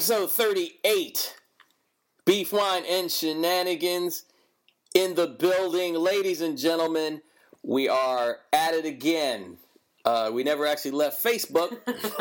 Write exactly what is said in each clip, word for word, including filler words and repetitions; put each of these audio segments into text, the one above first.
Episode thirty-eight. Beef, Wine, and Shenanigans in the building. Ladies and gentlemen, we are at it again. Uh, we never actually left Facebook,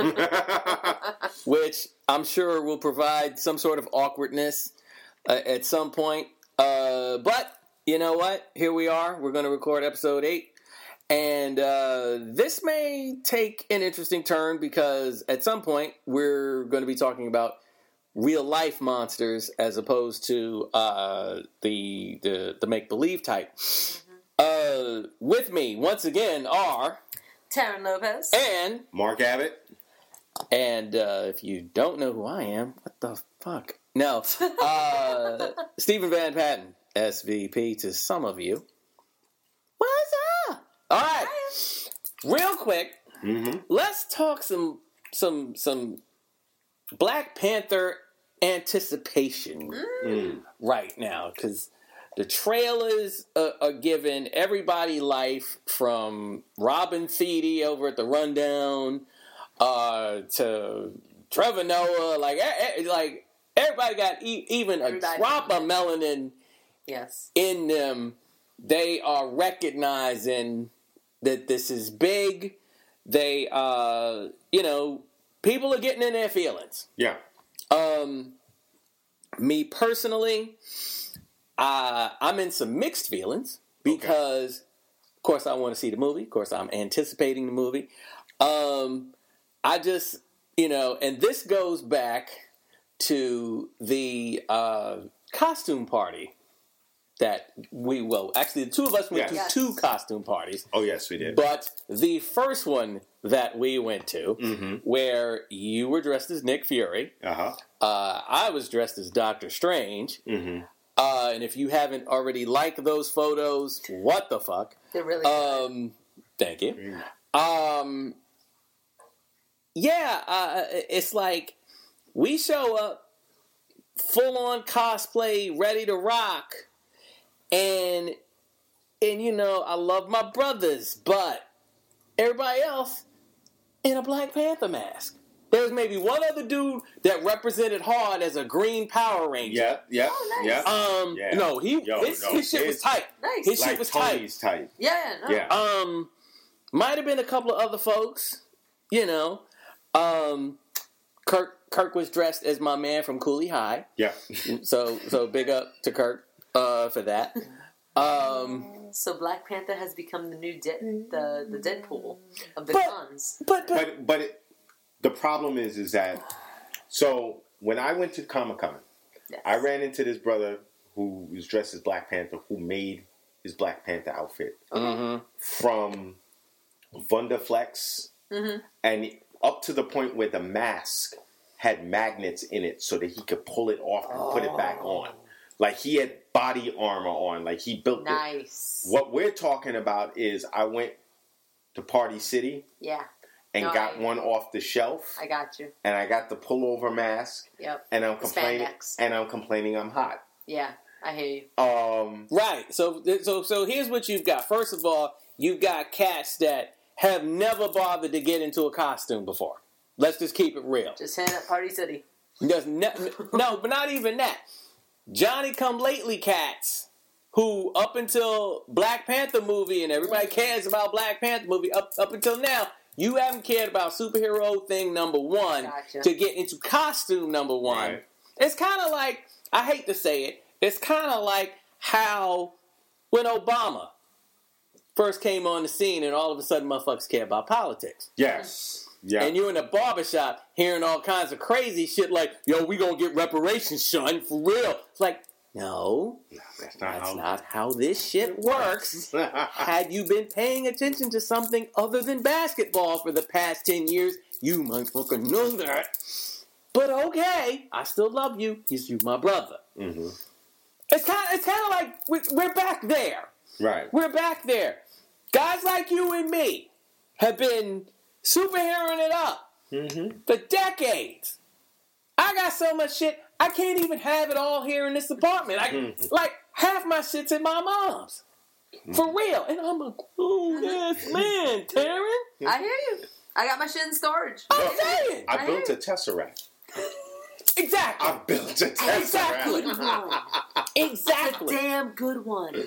which I'm sure will provide some sort of awkwardness uh, at some point. Uh, but, you know what? Here we are. We're going to record episode eight. And uh, this may take an interesting turn because at some point we're going to be talking about real life monsters as opposed to uh, the, the the make believe type. Mm-hmm. Uh, with me once again are Taryn Lopez and Mark Abbott. And uh, if you don't know who I am, what the fuck? No, uh, Stephen Van Patten, S V P to some of you. What's up? All right, real quick, mm-hmm. let's talk some some some Black Panther anticipation mm. right now, because the trailers uh, are giving everybody life, from Robin Thede over at the Rundown uh, to Trevor Noah. Like, like everybody got e- even everybody a drop of melanin yes. in them. They are recognizing that this is big. They, uh, you know, people are getting in their feelings. Yeah. Um, me personally, uh, I'm in some mixed feelings because, okay. of course, I want to see the movie. Of course, I'm anticipating the movie. Um, I just, you know, and this goes back to the uh, costume party. That we, well, actually, the two of us went yes. to yes. two costume parties. Oh, yes, we did. But the first one that we went to, mm-hmm. where you were dressed as Nick Fury, uh-huh. uh, I was dressed as Doctor Strange, mm-hmm. uh, and if you haven't already liked those photos, what the fuck? They're really good. Um, thank you. Mm. Um, yeah, uh, it's like we show up full-on cosplay, ready to rock. And, and you know, I love my brothers, but everybody else in a Black Panther mask. There was maybe one other dude that represented hard as a Green Power Ranger. Yeah, yeah, oh, nice. yeah. Um, yeah. No, he Yo, his, no, his shit was tight. Nice. His like shit was Tony's tight. tight. Yeah, no. yeah. Um, might have been a couple of other folks, you know. Um, Kirk Kirk was dressed as my man from Cooley High. Yeah. So so big up to Kirk. Uh, for that. Um, so Black Panther has become the new De- the the Deadpool of the but, cons. But but but, but it, the problem is is that so when I went to Comic-Con, yes. I ran into this brother who was dressed as Black Panther, who made his Black Panther outfit mm-hmm. from Wonderflex, mm-hmm. and up to the point where the mask had magnets in it so that he could pull it off and oh. put it back on. Like, he had body armor on. Like, he built nice. it. Nice. What we're talking about is I went to Party City. Yeah. And no, got I, one off the shelf. I got you. And I got the pullover mask. Yep. And I'm complaining. Spandex. And I'm complaining I'm hot. Yeah, I hear you. Um. Right. So, so, so here's what you've got. First of all, you've got cats that have never bothered to get into a costume before. Let's just keep it real. Just hand at Party City. There's ne- no, but not even that. Johnny come lately cats who up until Black Panther movie, and everybody cares about Black Panther movie, up up until now, you haven't cared about superhero thing number one gotcha. to get into costume number one. Right. It's kind of like, I hate to say it, it's kind of like how when Obama first came on the scene and all of a sudden motherfuckers care about politics. Yes. Yeah. And you're in a barbershop hearing all kinds of crazy shit like, yo, we gonna get reparations, son, for real. It's like, no, no that's, not, that's how not how this shit works. Had you been paying attention to something other than basketball for the past ten years, you motherfucker know that. But okay, I still love you because you my brother. Mm-hmm. It's kind of it's kind of like we, we're back there. Right. We're back there. Guys like you and me have been superheroing it up mm-hmm. for decades. I got so much shit, I can't even have it all here in this apartment. I, mm-hmm. Like, half my shit's in my mom's. Mm-hmm. For real. And I'm a grown-ass man, Taryn. I hear you. I got my shit in storage. I'm saying. I, I built a Tesseract. Exactly. I built a Tesseract. Exactly. Good one. Exactly. A damn good one.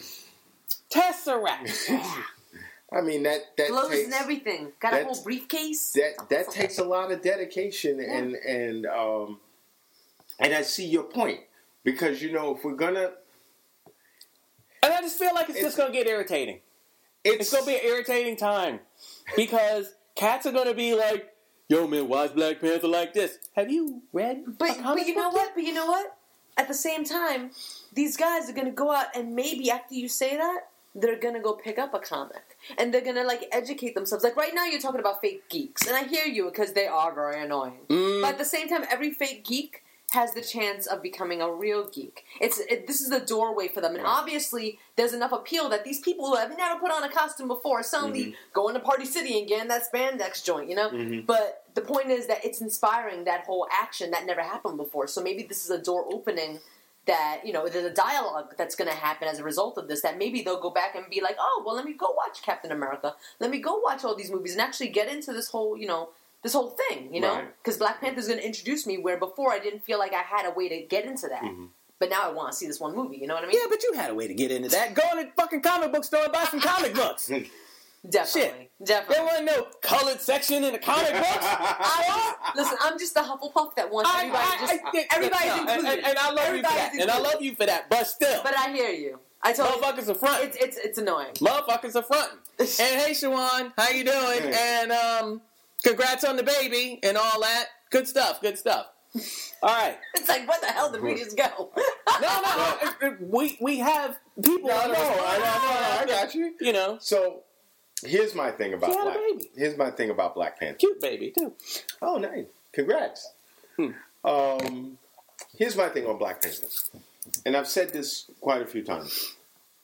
Tesseract. I mean that that Clothes takes and everything. Got a that- whole briefcase. that that takes a lot of dedication Yeah. and and um and I see your point because you know if we're gonna And I just feel like it's, It's- just going to get irritating. it's, It's going to be an irritating time. Because cats are going to be like, yo, man, why is Black Panther like this? Have you read But a comic but you know book what? yet? But you know what? At the same time, these guys are gonna go out and maybe after you say that, they're gonna go pick up a comic and they're gonna like educate themselves. Like right now, you're talking about fake geeks, and I hear you because they are very annoying. Mm. But at the same time, every fake geek has the chance of becoming a real geek. It's it, this is the doorway for them, and Right. obviously, there's enough appeal that these people who have never put on a costume before suddenly Mm-hmm. go into Party City and get in that spandex joint, you know. Mhm. But the point is that it's inspiring that whole action that never happened before. So maybe this is a door opening. That, you know, there's a dialogue that's going to happen as a result of this, that maybe they'll go back and be like, oh, well, let me go watch Captain America. Let me go watch all these movies and actually get into this whole, you know, this whole thing, you know? Right. Because Black Panther's going to introduce me where before I didn't feel like I had a way to get into that. Mhm. But now I want to see this one movie, you know what I mean? Yeah, but you had a way to get into that. Go in the fucking comic book store and buy some comic books. Definitely. There Definitely. wasn't no colored section in the comic books. I was, listen, I'm just the Hufflepuff that wants I- everybody I- just... I think- everybody's no, included. And, and I love Everybody's you for that. And I included. love you for that. But still, But I hear you. I told you, motherfuckers are fronting. it's, it's, it's annoying. Motherfuckers are fronting. And hey, Shawan, how you doing? Hey. And um, congrats on the baby and all that. Good stuff. Good stuff. All right. It's like, what the hell did we just go? No, no, no. it- it- we we have people. No, that no, respond. I, I, I got you. You know, So here's my thing about She had a Black. baby. Here's my thing about Black Panther. cute baby too. Oh, nice. Congrats. Hmm. Um, here's my thing on Black Panther. And I've said this quite a few times.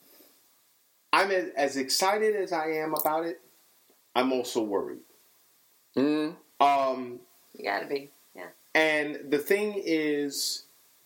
I'm as, as excited as I am about it, I'm also worried. Mm. Um, You gotta be. Yeah. and the thing is,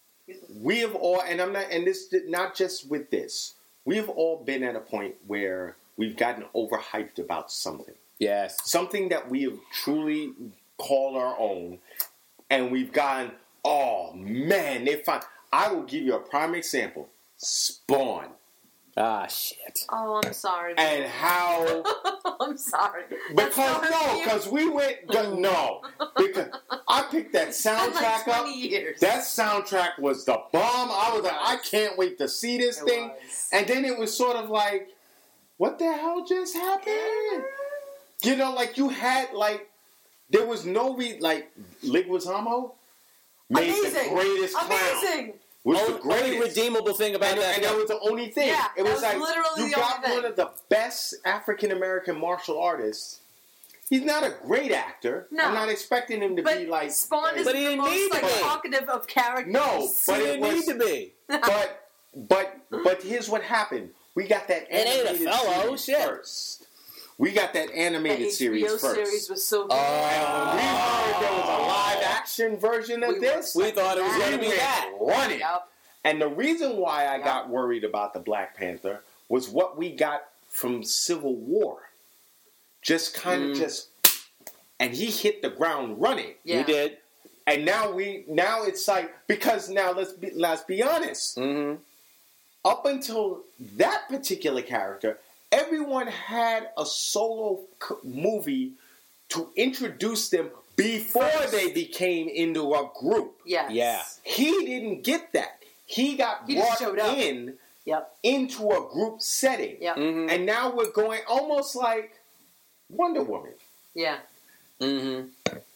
we have all, and I'm not, and this not just with this, we have all been at a point where we've gotten overhyped about something. Yes. Something that we have truly called our own, and we've gone, oh man, they find. I will give you a prime example: Spawn, Ah, shit. Oh, I'm sorry. and how I'm sorry. That's because so hurt no, you. because we went no, because I picked that It's been soundtrack like up. twenty years. That soundtrack was the bomb. I was like, I can't wait to see this It thing. was. And then it was sort of like, what the hell just happened? You know, like you had like there was no re like Leguizamo made Amazing. the greatest clown. Amazing. Was Only, the only greatest. redeemable thing about And, that. and that was the only thing. Yeah, it that was was like literally you the got only thing. one of the best African American martial artists. He's not a great actor. No. I'm not expecting him to But be like. Spawn is But he the didn't need most to like be. talkative of characters. No, He but it didn't was. need to be. but but but here's what happened. We got that It ain't a animated fellow, series shit. first. We got that The animated H B series O first. series was so good. Oh. And when we heard there was a live action version of We were this, We thought it was going to be went that. running. Yep. And the reason why I Yep. got worried about the Black Panther was what we got from Civil War. Just kind of Mm. just, and he hit the ground running. Yeah. You did. And now we, now it's like because now let's be let's be honest. Mm-hmm. Up until that particular character, everyone had a solo c- movie to introduce them before First. they became into a group. Yes. Yeah. He didn't get that. He got He just brought showed up. in Yep. into a group setting. Yep. Mm-hmm. And now we're going almost like Wonder Woman. Yeah. Mm-hmm.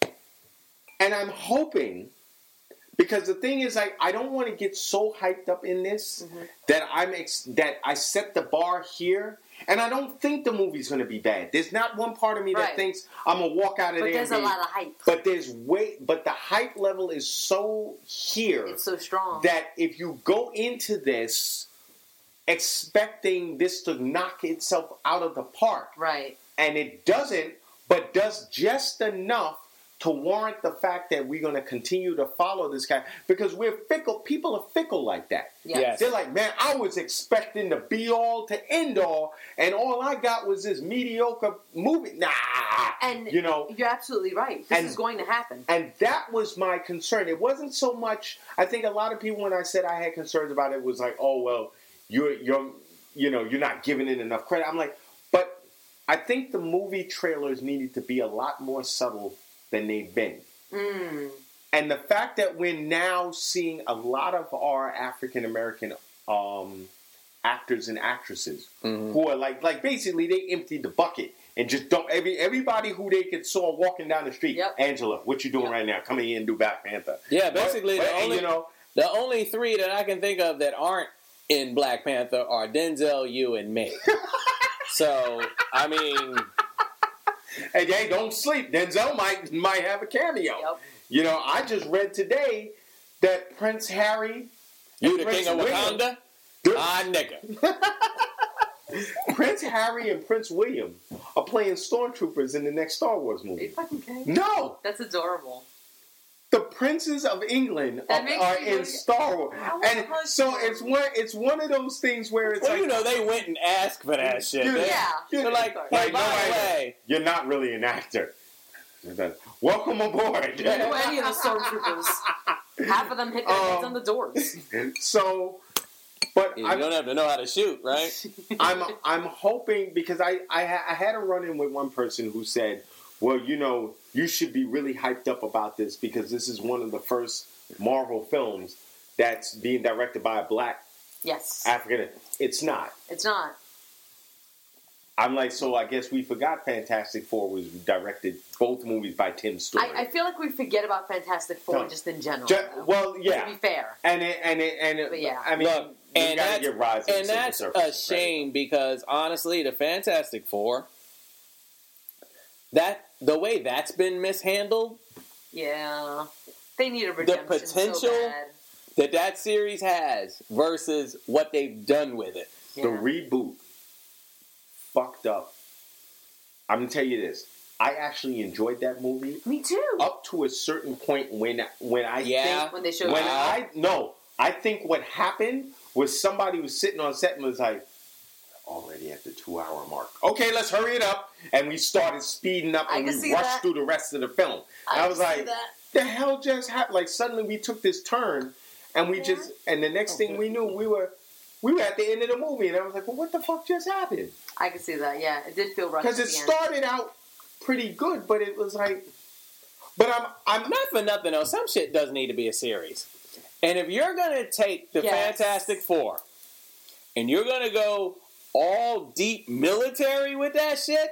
And I'm hoping, because the thing is, like, I don't want to get so hyped up in this Mm-hmm. that I'm ex- that I set the bar here, and I don't think the movie's going to be bad. There's not one part of me that Right. thinks I'm gonna walk out of But there. there's and a be- lot of hype. But there's way, but the hype level is so here It's so strong. that if you go into this expecting this to knock itself out of the park, Right. and it doesn't, but does just enough to warrant the fact that we're going to continue to follow this guy, because we're fickle. People are fickle like that. Yes. Yes. They're like, man, I was expecting to be all to end all, and all I got was this mediocre movie. Nah, And you know, you're absolutely right. This and- is going to happen. and that was my concern. It wasn't so much. I think a lot of people, when I said I had concerns about it, was like, oh well, you're you're you know you're not giving it enough credit. I'm like, but I think the movie trailers needed to be a lot more subtle than they've been. Mm. And the fact that we're now seeing a lot of our African American um, actors and actresses Mhm. who are like, like basically they emptied the bucket and just don't every everybody who they could saw walking down the street. Yep. Angela, what you doing Yep. right now? Come in and do Black Panther. Yeah, basically But- the but, only you know, the only three that I can think of that aren't in Black Panther are Denzel, you, and me. So I mean, hey, hey, don't sleep. Denzel might might have a cameo. Yep. You know, I just read today that Prince Harry, you and the Prince king of William- Wakanda, Good- ah nigga. Prince Harry and Prince William are playing stormtroopers in the next Star Wars Are you movie. fucking kidding? No, That's adorable. the princes of England That are, makes are me in really- Star Wars, I want and to punch so them. it's one. It's one of those things where it's Well, like, you know, they went and asked for that shit. Yeah. They, Yeah. They're like, Like, hey, by nobody- the way, you're not really an actor. Welcome aboard. You know any of the stormtroopers. Half of them hit their heads Um, on the doors. So, but you I'm, don't have to know how to shoot, right? I'm I'm hoping, because I I, ha- I had a run in with one person who said, well, you know, you should be really hyped up about this because this is one of the first Marvel films that's being directed by a black Yes. African. It's not. It's not. I'm like, so I guess we forgot Fantastic Four was directed, both movies by Tim Story. I, I feel like we forget about Fantastic Four No. just in general. Ju- though, well, To yeah, be fair. and it, and it, and it, But yeah. I mean, Look, we and gotta that's, give rise to the and Silver that's Surfer a credit. shame because honestly, the Fantastic Four, that the way that's been mishandled, Yeah. They need a redemption potential- so bad. that that series has versus what they've done with it. Yeah. The reboot fucked up. I'm gonna tell you this. I actually enjoyed that movie Me too. up to a certain point when when I Yeah. When they think showed when up. I no I think what happened was somebody was sitting on set and was like, already at the two hour mark. Okay, let's hurry it up, and we started speeding up I and can we see rushed that. through the rest of the film. And I I was can see like, that. the hell just happened? Like suddenly we took this turn, and we Yeah. just and the next thing we knew we were. We were at the end of the movie, and I was like, well, what the fuck just happened? I can see that. Yeah, it did feel rushed. Because at it the end. started out pretty good, but it was like, but I'm, I'm Not for nothing though, some shit does need to be a series. And if you're gonna take the Yes. Fantastic Four and you're gonna go all deep military with that shit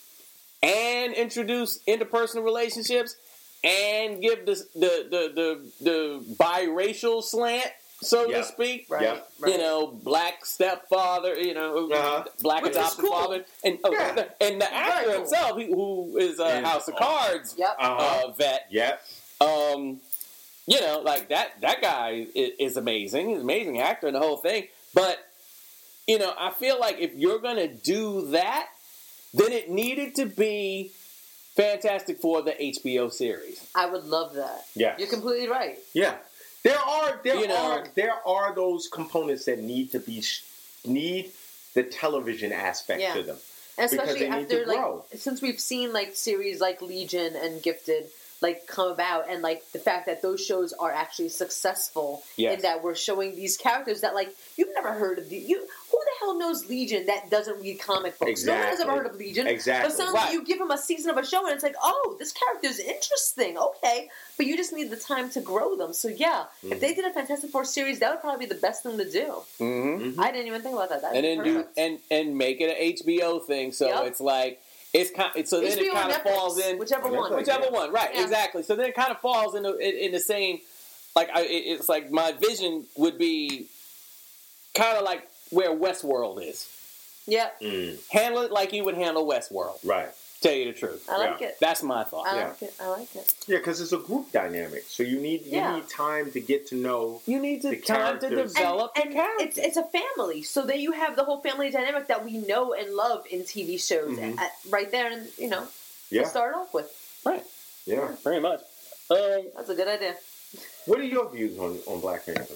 and introduce interpersonal relationships and give the the the the, the biracial slant, so Yeah. to speak. Right, Yeah. right. You know, black stepfather, you know, Uh-huh. black Which is adopted cool. father, and oh, Yeah. and the actor cool. himself, he, who is a And- House of Cards Yep. uh-huh. uh, vet. yeah. Um, you know, like that that guy is, is amazing. He's an amazing actor and the whole thing. But you know, I feel like if you're gonna do that, then it needed to be Fantastic Four, the H B O series. I would love that. Yes. You're completely right. Yeah, there are there You know- are there are those components that need to be sh- need the television aspect Yeah. to them. And Because especially they need after to like grow. since we've seen like series like Legion and Gifted like come about, and like the fact that those shows are actually successful Yes. in that we're showing these characters that like you've never heard of the you who the hell knows Legion that doesn't read comic books? No one has ever Exactly. heard of Legion. Exactly. But suddenly Right. you give them a season of a show and it's like, oh, this character's interesting. Okay. But you just need the time to grow them. So yeah, Mm-hmm. if they did a Fantastic Four series, that would probably be the best thing to do. Mm-hmm. I didn't even think about that. That'd And be then do perfect. and and make it an H B O thing. So Yep. it's like it's kind. So then H B O it kind or of Netflix, falls in whichever one. Netflix. Whichever Yeah. one, right? Yeah. Exactly. So then it kind of falls in the in, in the same. Like I, it- it's like my vision would be kind of like where Westworld is. Yep. Mm, Handle it like you would handle Westworld. right. Tell you the truth. I like Yeah. it. That's my thought. I Yeah. like it. I like it. Yeah, because it's a group dynamic, so you need you Yeah. need time to get to know. You need to The time to characters. develop and, the characters. it's it's a family, so then you have the whole family dynamic that we know and love in T V shows Mhm. at, right there, and you know, Yeah. to start off with. right. Yeah. Pretty much. Um, That's a good idea. What are your views on, on Black Panther?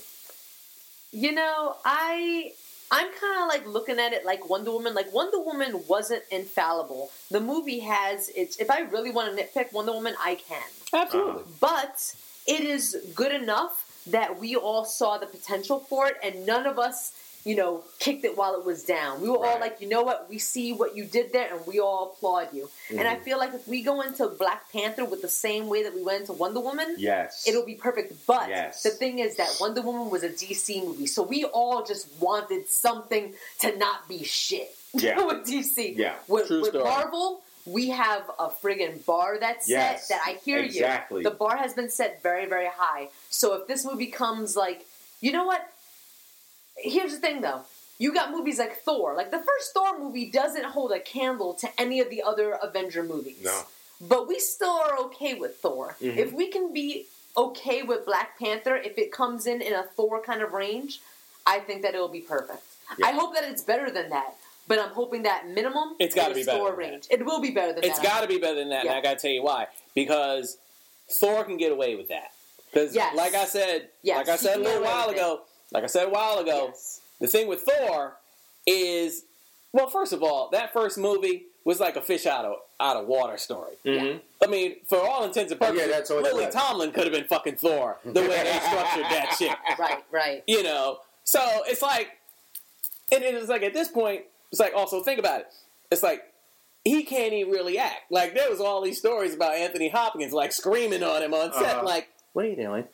You know, I I'm kind of like looking at it like Wonder Woman. Like Wonder Woman wasn't infallible. The movie has its. If I really want to nitpick Wonder Woman, I can. absolutely. But it is good enough that we all saw the potential for it, and none of us, you know, kicked it while it was down. We were all Right. like, you know what? We see what you did there, and we all applaud you. Mm-hmm. And I feel like if we go into Black Panther with the same way that we went into Wonder Woman, Yes. it'll be perfect. But Yes. the thing is that Wonder Woman was a D C movie, so we all just wanted something to not be shit Yeah. with D C. Yeah. With, True with story. Marvel, we have a friggin' bar that's Yes. set that I hear Exactly. you. The bar has been set very, very high. So if this movie comes like, you know what? Here's the thing though. You got movies like Thor. Like the first Thor movie doesn't hold a candle to any of the other Avenger movies. No. But we still are okay with Thor. Mhm. If we can be okay with Black Panther, if it comes in in a Thor kind of range, I think that it'll be perfect. Yeah. I hope that it's better than that. But I'm hoping that minimum It's gotta is be better Thor than range. It will be better than It's that. got to be better than that, Yeah. and I got to tell you why. Because Thor can get away with that. Because, Yes. like I said, Yes, like I he said a can get little away while with ago, like I said a while ago, Yes. the thing with Thor is, well, first of all, that first movie was like a fish out of out of water story. Mm-hmm. I mean, for all intents and purposes, Oh, yeah, that's all it Lily was. Tomlin could have been fucking Thor the way they structured that shit. Right, right. You know, so it's like, and it's like at this point, it's like also think about it. It's like he can't even really act. Like there was all these stories about Anthony Hopkins like screaming on him on set, Uh-huh. like, "What are you doing?"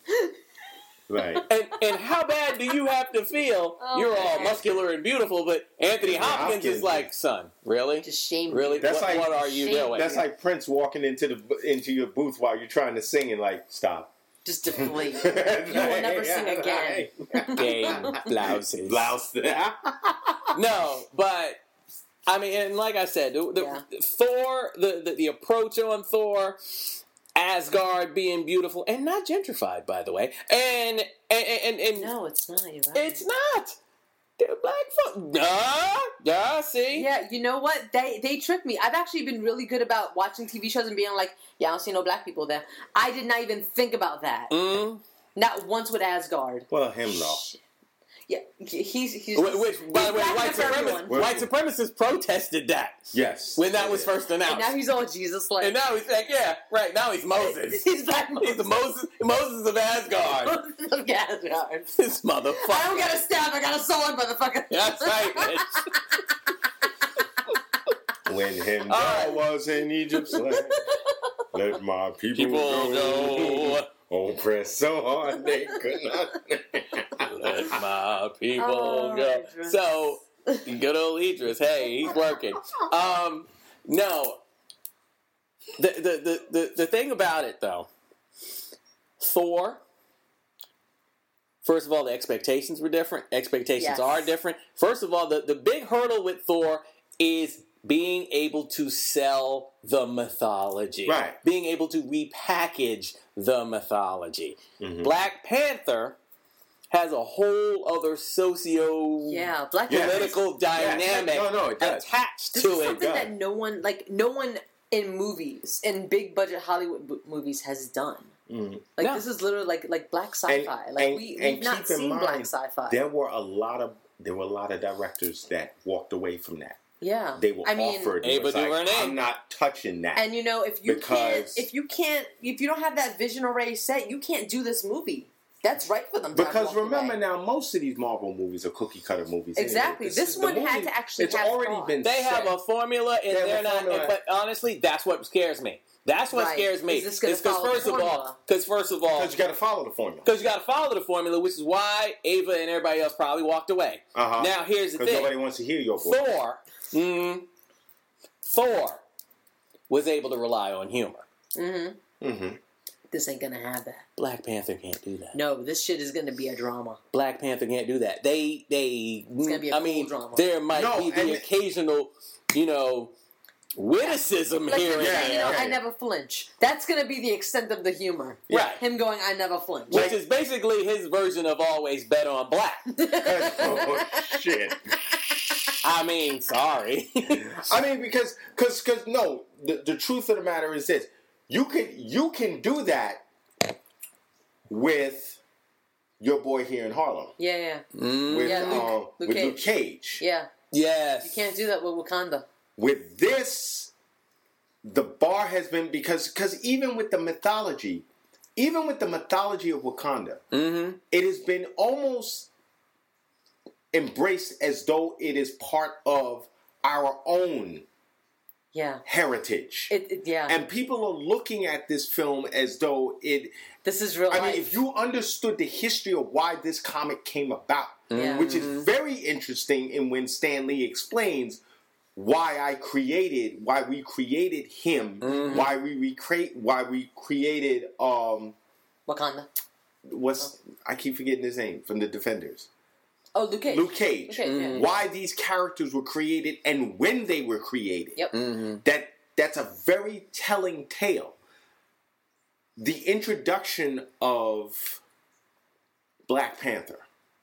Right. And and how bad do you have to feel? Oh, You're all man. muscular and beautiful, but Anthony Anthony Hopkins, Hopkins is like, "Son, really, Just shame. really? That's what, like- what are you shame. doing?" That's like Prince walking into the into your booth while you're trying to sing and like stop. Just deflate. You will never sing again. Game blouses. Blouse. No, but I mean, and like I said, the, the Yeah. Thor, the, the the approach on Thor, Asgard being beautiful and not gentrified, by the way, and and and, and No, it's not. You're right. it's not. They're black folk. Duh, duh. See, Yeah, you know what? They they tricked me. I've actually been really good about watching T V shows and being like, yeah, I don't see no black people there. I did not even think about that. Mm. Not once with Asgard. Well, him though. Shit. Yeah, he's he's. Which, which, by the way, black white, enough for everyone. supremacists, white supremacists protested that Yes. when that was first And announced. now he's all Jesus like. And now he's like, yeah, right. Now he's Moses. He's black He's the Moses, Moses of Asgard. Look at Asgard. This motherfucker. I don't got a staff. I got a sword, motherfucker. That's right, bitch. When him All right. was in Egypt's land, let my people, People go. go. Oppressed so hard they could not. Let my people Oh, go. Idris. So, good old Idris. Hey, he's working. Um, no. The, the, the, the, the thing about it, though, Thor, first of all, the expectations were different. Expectations Yes. are different. First of all, the, the big hurdle with Thor is being able to sell the mythology. Right. Being able to repackage the mythology. Mhm. Black Panther has a whole other socio Yeah, Black Yeah. political Yes. dynamic No, no, it does. attached This to is it. something does. that no one, like no one in movies, in big budget Hollywood b- movies, has done. Mhm. Like No. this is literally like like black sci-fi. And- like and- we and we've not keep in seen mind, black sci-fi. There were a lot of there were a lot of directors that walked away from that. Yeah, They were I mean, offered. it Ava was like, DuVernay. I'm not touching that. and you know, if you can't, Because- if you can't, if you don't have that vision already set, you can't do this movie. That's right for them. to have Because walked remember away. now, most of these Marvel movies are cookie cutter movies. anyway. Exactly. This is- the one had movie- to actually It's have already thought. been. They have set. a formula, and They have they're a not. formula. But honestly, that's what scares me. That's what Right. scares me. Is this gonna It's 'cause follow the first of all, formula? because first of all, Because you got to follow the formula. because you got to follow the formula, which is why Ava and everybody else probably walked away. Uh-huh. Now, here's the Because thing: nobody wants to hear your voice. Thor, mm, Thor was able to rely on humor. Mm-hmm. Mm-hmm. This ain't gonna have that. Black Panther can't do that. No, this shit is gonna be a drama. Black Panther can't do that. They, they. It's gonna be a I cool mean, drama. there might No, be the and- occasional, you know, witticism Like here him and Yeah, saying, you know, there. yeah, I yeah. never flinch. That's gonna be the extent of the humor. Right. Him going, I never flinch. Which is basically his version of always bet on black. Oh shit! I mean, sorry. I mean, because because because no, the, the truth of the matter is this: You can you can do that with your boy here in Harlem. Yeah, yeah. Mm. With, Yeah, Luke- uh, Luke with Cage. Luke Cage. Yeah. Yes. You can't do that with Wakanda. With this, the bar has been because because even with the mythology, even with the mythology of Wakanda, Mm-hmm. it has been almost embraced as though it is part of our own Yeah. heritage. It, it yeah. And people are looking at this film as though it. This is real I life. mean, if you understood the history of why this comic came about, Yeah. which is very interesting, and when Stan Lee explains why I created, why we created him, Mhm. why we recreate, why we created, um, Wakanda. what's I keep forgetting his name from the Defenders, Oh, Luke Cage. Luke Cage. Luke Cage, yeah. Why these characters were created and when they were created. Yep. Mm-hmm. That that's a very telling tale. The introduction of Black Panther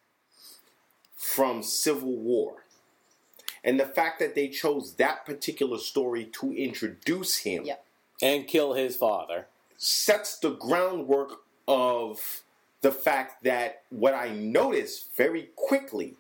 from Civil War, and the fact that they chose that particular story to introduce him, Yep. And kill his father. sets the groundwork of the fact that what I noticed very quickly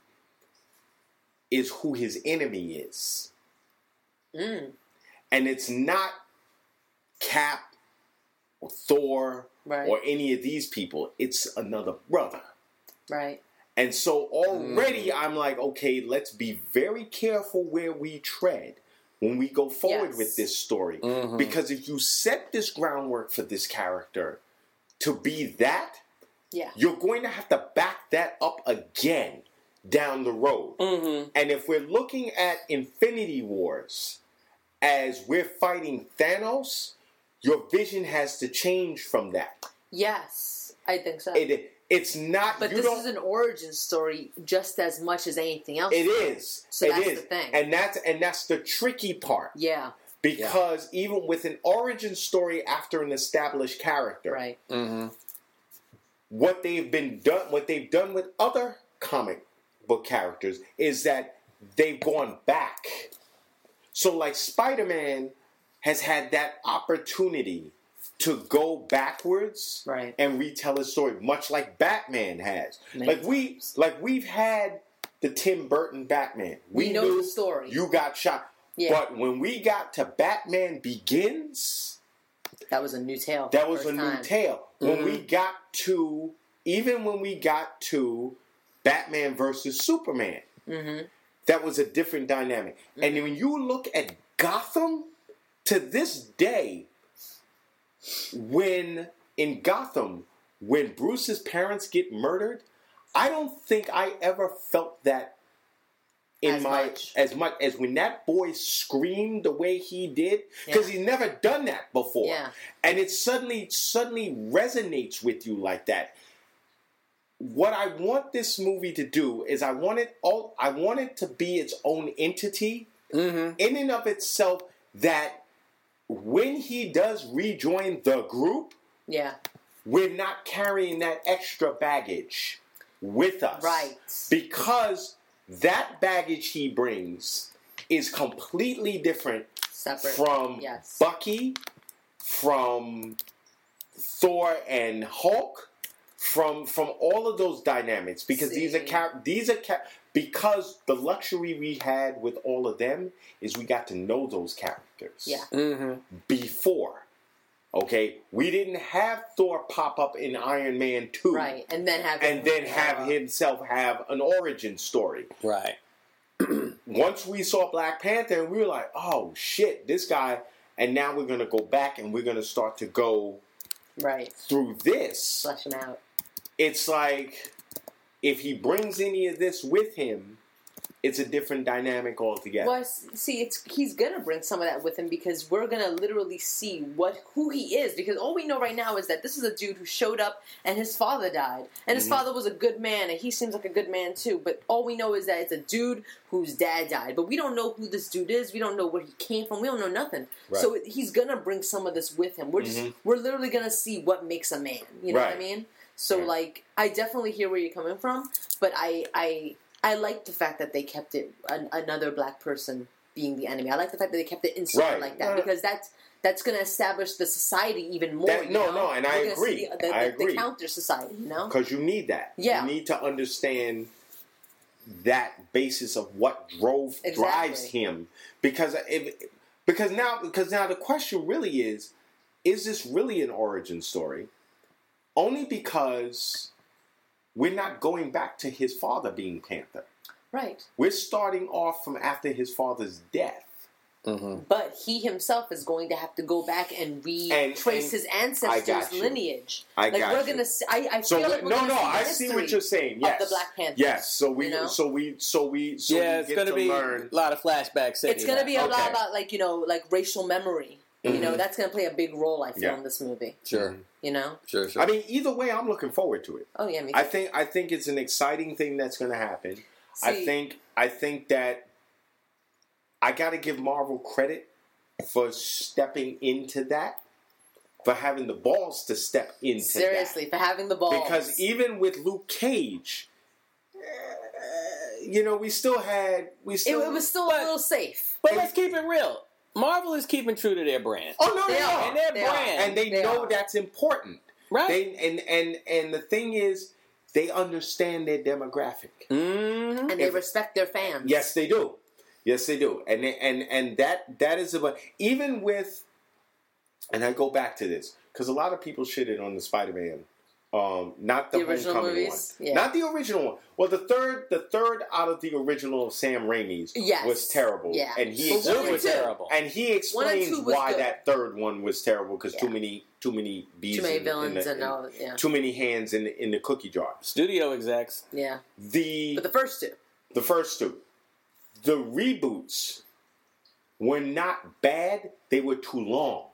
is who his enemy is. Mm. And it's not Cap or Thor Right. or any of these people. It's another brother. Right. And so already I'm like, okay, let's be very careful where we tread when we go forward Yes. with this story. Mhm. Because if you set this groundwork for this character to be that, Yeah. you're going to have to back that up again down the road. Mm-hmm. And if we're looking at Infinity Wars as we're fighting Thanos, your vision has to change from that. Yes. I think so. It, it's not. but you this don't, is an origin story just as much as anything else. It is. So it that's is. the thing. And that's and that's the tricky part. Yeah. Because even with an origin story after an established character, Right. Mm-hmm. what they've been done what they've done with other comic book characters is that they've gone back. So like Spider-Man has had that opportunity to go backwards Right. and retell his story, much like Batman has. Many like we times. like we've had the Tim Burton Batman. We know knew the story. You got shot. Yeah. But when we got to Batman Begins, That was a new tale. that was a first new time. tale. When Mhm. we got to, even when we got to Batman versus Superman, Mm-hmm. that was a different dynamic. And when you look at Gotham, to this day, when in Gotham, when Bruce's parents get murdered, I don't think I ever felt that in As my much. as much as when that boy screamed the way he did, because Yeah. he's never done that before. Yeah. And it suddenly suddenly resonates with you like that. What I want this movie to do is I want it all I want it to be its own entity Mm-hmm. in and of itself, that when he does rejoin the group, Yeah. we're not carrying that extra baggage with us. Right. Because that baggage he brings is completely different Separate. from Yes. Bucky, from Thor and Hulk, from from all of those dynamics, because these are See. char- these are char- because the luxury we had with all of them is we got to know those characters Yeah. Mm-hmm. before. Okay, we didn't have Thor pop up in Iron Man two, Right. And then have and then have uh, himself have an origin story. Right. Once we saw Black Panther, we were like, oh shit, this guy. And now we're going to go back and we're going to start to go Right. through this. Fleshing out. It's like, if he brings any of this with him, it's a different dynamic altogether. Well, s- see, it's he's gonna bring some of that with him because we're gonna literally see what who he is. Because all we know right now is that this is a dude who showed up and his father died, and his Mhm. father was a good man, and he seems like a good man too. But all we know is that it's a dude whose dad died, but we don't know who this dude is. We don't know where he came from. We don't know nothing. Right. So it, he's gonna bring some of this with him. We're just Mhm. we're literally gonna see what makes a man. You know what I Right. mean? So Right. like, I definitely hear where you're coming from, but I I. I like the fact that they kept it an, another black person being the enemy. I like the fact that they kept it in story Right. like that Right. because that's that's going to establish the society even more. That- you no, know? no, and I We're gonna agree. see The, the, I the agree. counter society, you know? Because you need that. Yeah. You need to understand that basis of what drove Exactly. drives him. Because if, because now because now the question really is, is this really an origin story? Only because we're not going back to his father being Panther. Right. We're starting off from after his father's death. Mm-hmm. But he himself is going to have to go back and retrace And- his I ancestors' got you. lineage. I like got we're you. gonna. See, I, I So feel like we're no, gonna no, see the I see what history you're saying. Yes, of the Black Panthers. Yes, so we, you know? so we, so we, so yeah, we it's get going to to be learn. a lot of flashbacks. It's going to be a Okay. lot about like you know like racial memory. You Mhm. know that's going to play a big role. I feel Yeah. in this movie. Sure, You know. sure, sure. I mean, either way, I'm looking forward to it. Oh yeah, me too. I think, I think it's an exciting thing that's going to happen. I See- think, I think that I got to give Marvel credit for stepping into that, for having the balls to step into Seriously, that. for having the balls. Because even with Luke Cage, uh, you know, we still had, we it, still, it was still But- a little safe. but let's keep it real. Marvel is keeping true to their brand. oh no, They they are. are, And their They are. brand. and they, They know are. that's important. Right. They and and and the thing is, they understand their demographic. Mm-hmm. And they If- respect their fans. Yes, they do. Yes, they do. And they, and and that that is about even with. And I go back to this because a lot of people shitted on the Spider-Man, um, not the, The original Homecoming movies? one, Yeah. not the original one. Well, the third, the third out of the original Sam Raimi's Yes. was terrible. Yeah. and he But ex- one Two and were two. terrible. and he One and explains two was why good. that third one was terrible because too Yeah. many too many bees, Too many in- in villains the- and in- all. Yeah. too many hands in the, in the cookie jar. Studio execs. Yeah. The But the first two. The first two. The reboots were not bad, they were too long.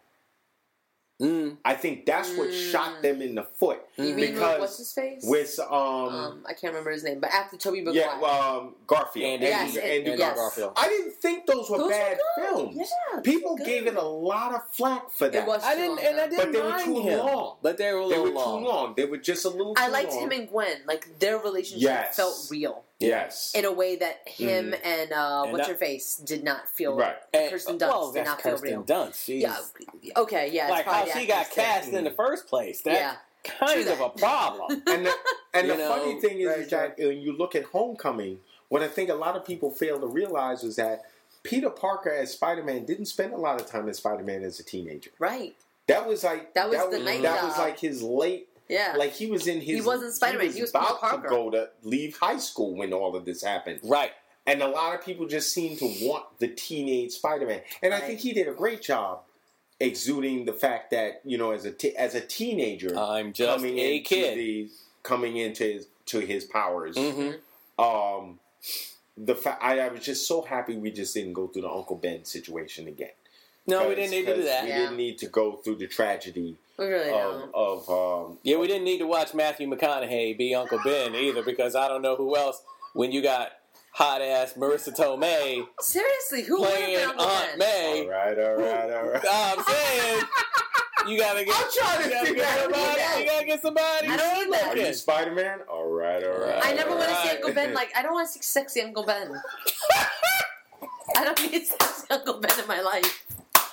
Mm. I think that's what Mm. shot them in the foot. You mean with, because what's his face? with um, um, I can't remember his name, but after Tobey Maguire. yeah, well, um Garfield. Andy, Yes, Andrew, and- Andrew yes. Garfield. I didn't think those were Those were bad good. films. Yeah, those People were good. gave it a lot of flack for that. It was I too didn't, long, and I though. didn't But they were mind too him. long. But they were a They little were long. too long. They were just a little too I liked long. him and Gwen. Like their relationship Yes. felt real Yes. in a way that him Mhm. and uh, And what's that- her face did not feel. Right. And- Kirsten Dunst well, did that's not feel Kirsten real. Dunst. She's, Yeah. Okay. Yeah. it's like how probably she the got actress that- cast in the first place. That's Yeah. kind True of a that. problem. And the, and You the know, funny thing is, very is that when you look at Homecoming, what I think a lot of people fail to realize is that Peter Parker as Spider-Man didn't spend a lot of time as Spider-Man as a teenager. Right. That was like That was the night that job. was like his late. Yeah. Like he was in his. He wasn't Spider-Man, He he was was Peter about to Parker. go to leave high school when all of this happened. Right. And a lot of people just seem to want the teenage Spider-Man, and I Right. think he did a great job exuding the fact that you know, as a t- as a teenager, I'm just coming a into kid. the coming into his to his powers. Mm-hmm. Um, the fa- I, I was just so happy we just didn't go through the Uncle Ben situation again. No, we Cause- didn't need to do 'cause that. We Yeah. didn't need to go through the tragedy we really of, don't. of um, Yeah, we didn't need to watch Matthew McConaughey be Uncle Ben either, because I don't know who else. When you got hot ass Marissa Tomei Seriously, who would have playing been Uncle Aunt Ben? May, all right, all right, all right. I'm saying you gotta get. I'm trying to you gotta figure get out who somebody. that You gotta get somebody. I don't need that. Are you Spider-Man? All right, all right. I never all want to right. see Uncle Ben. Like I don't want to see sexy Uncle Ben. I don't need sexy Uncle Ben in my life.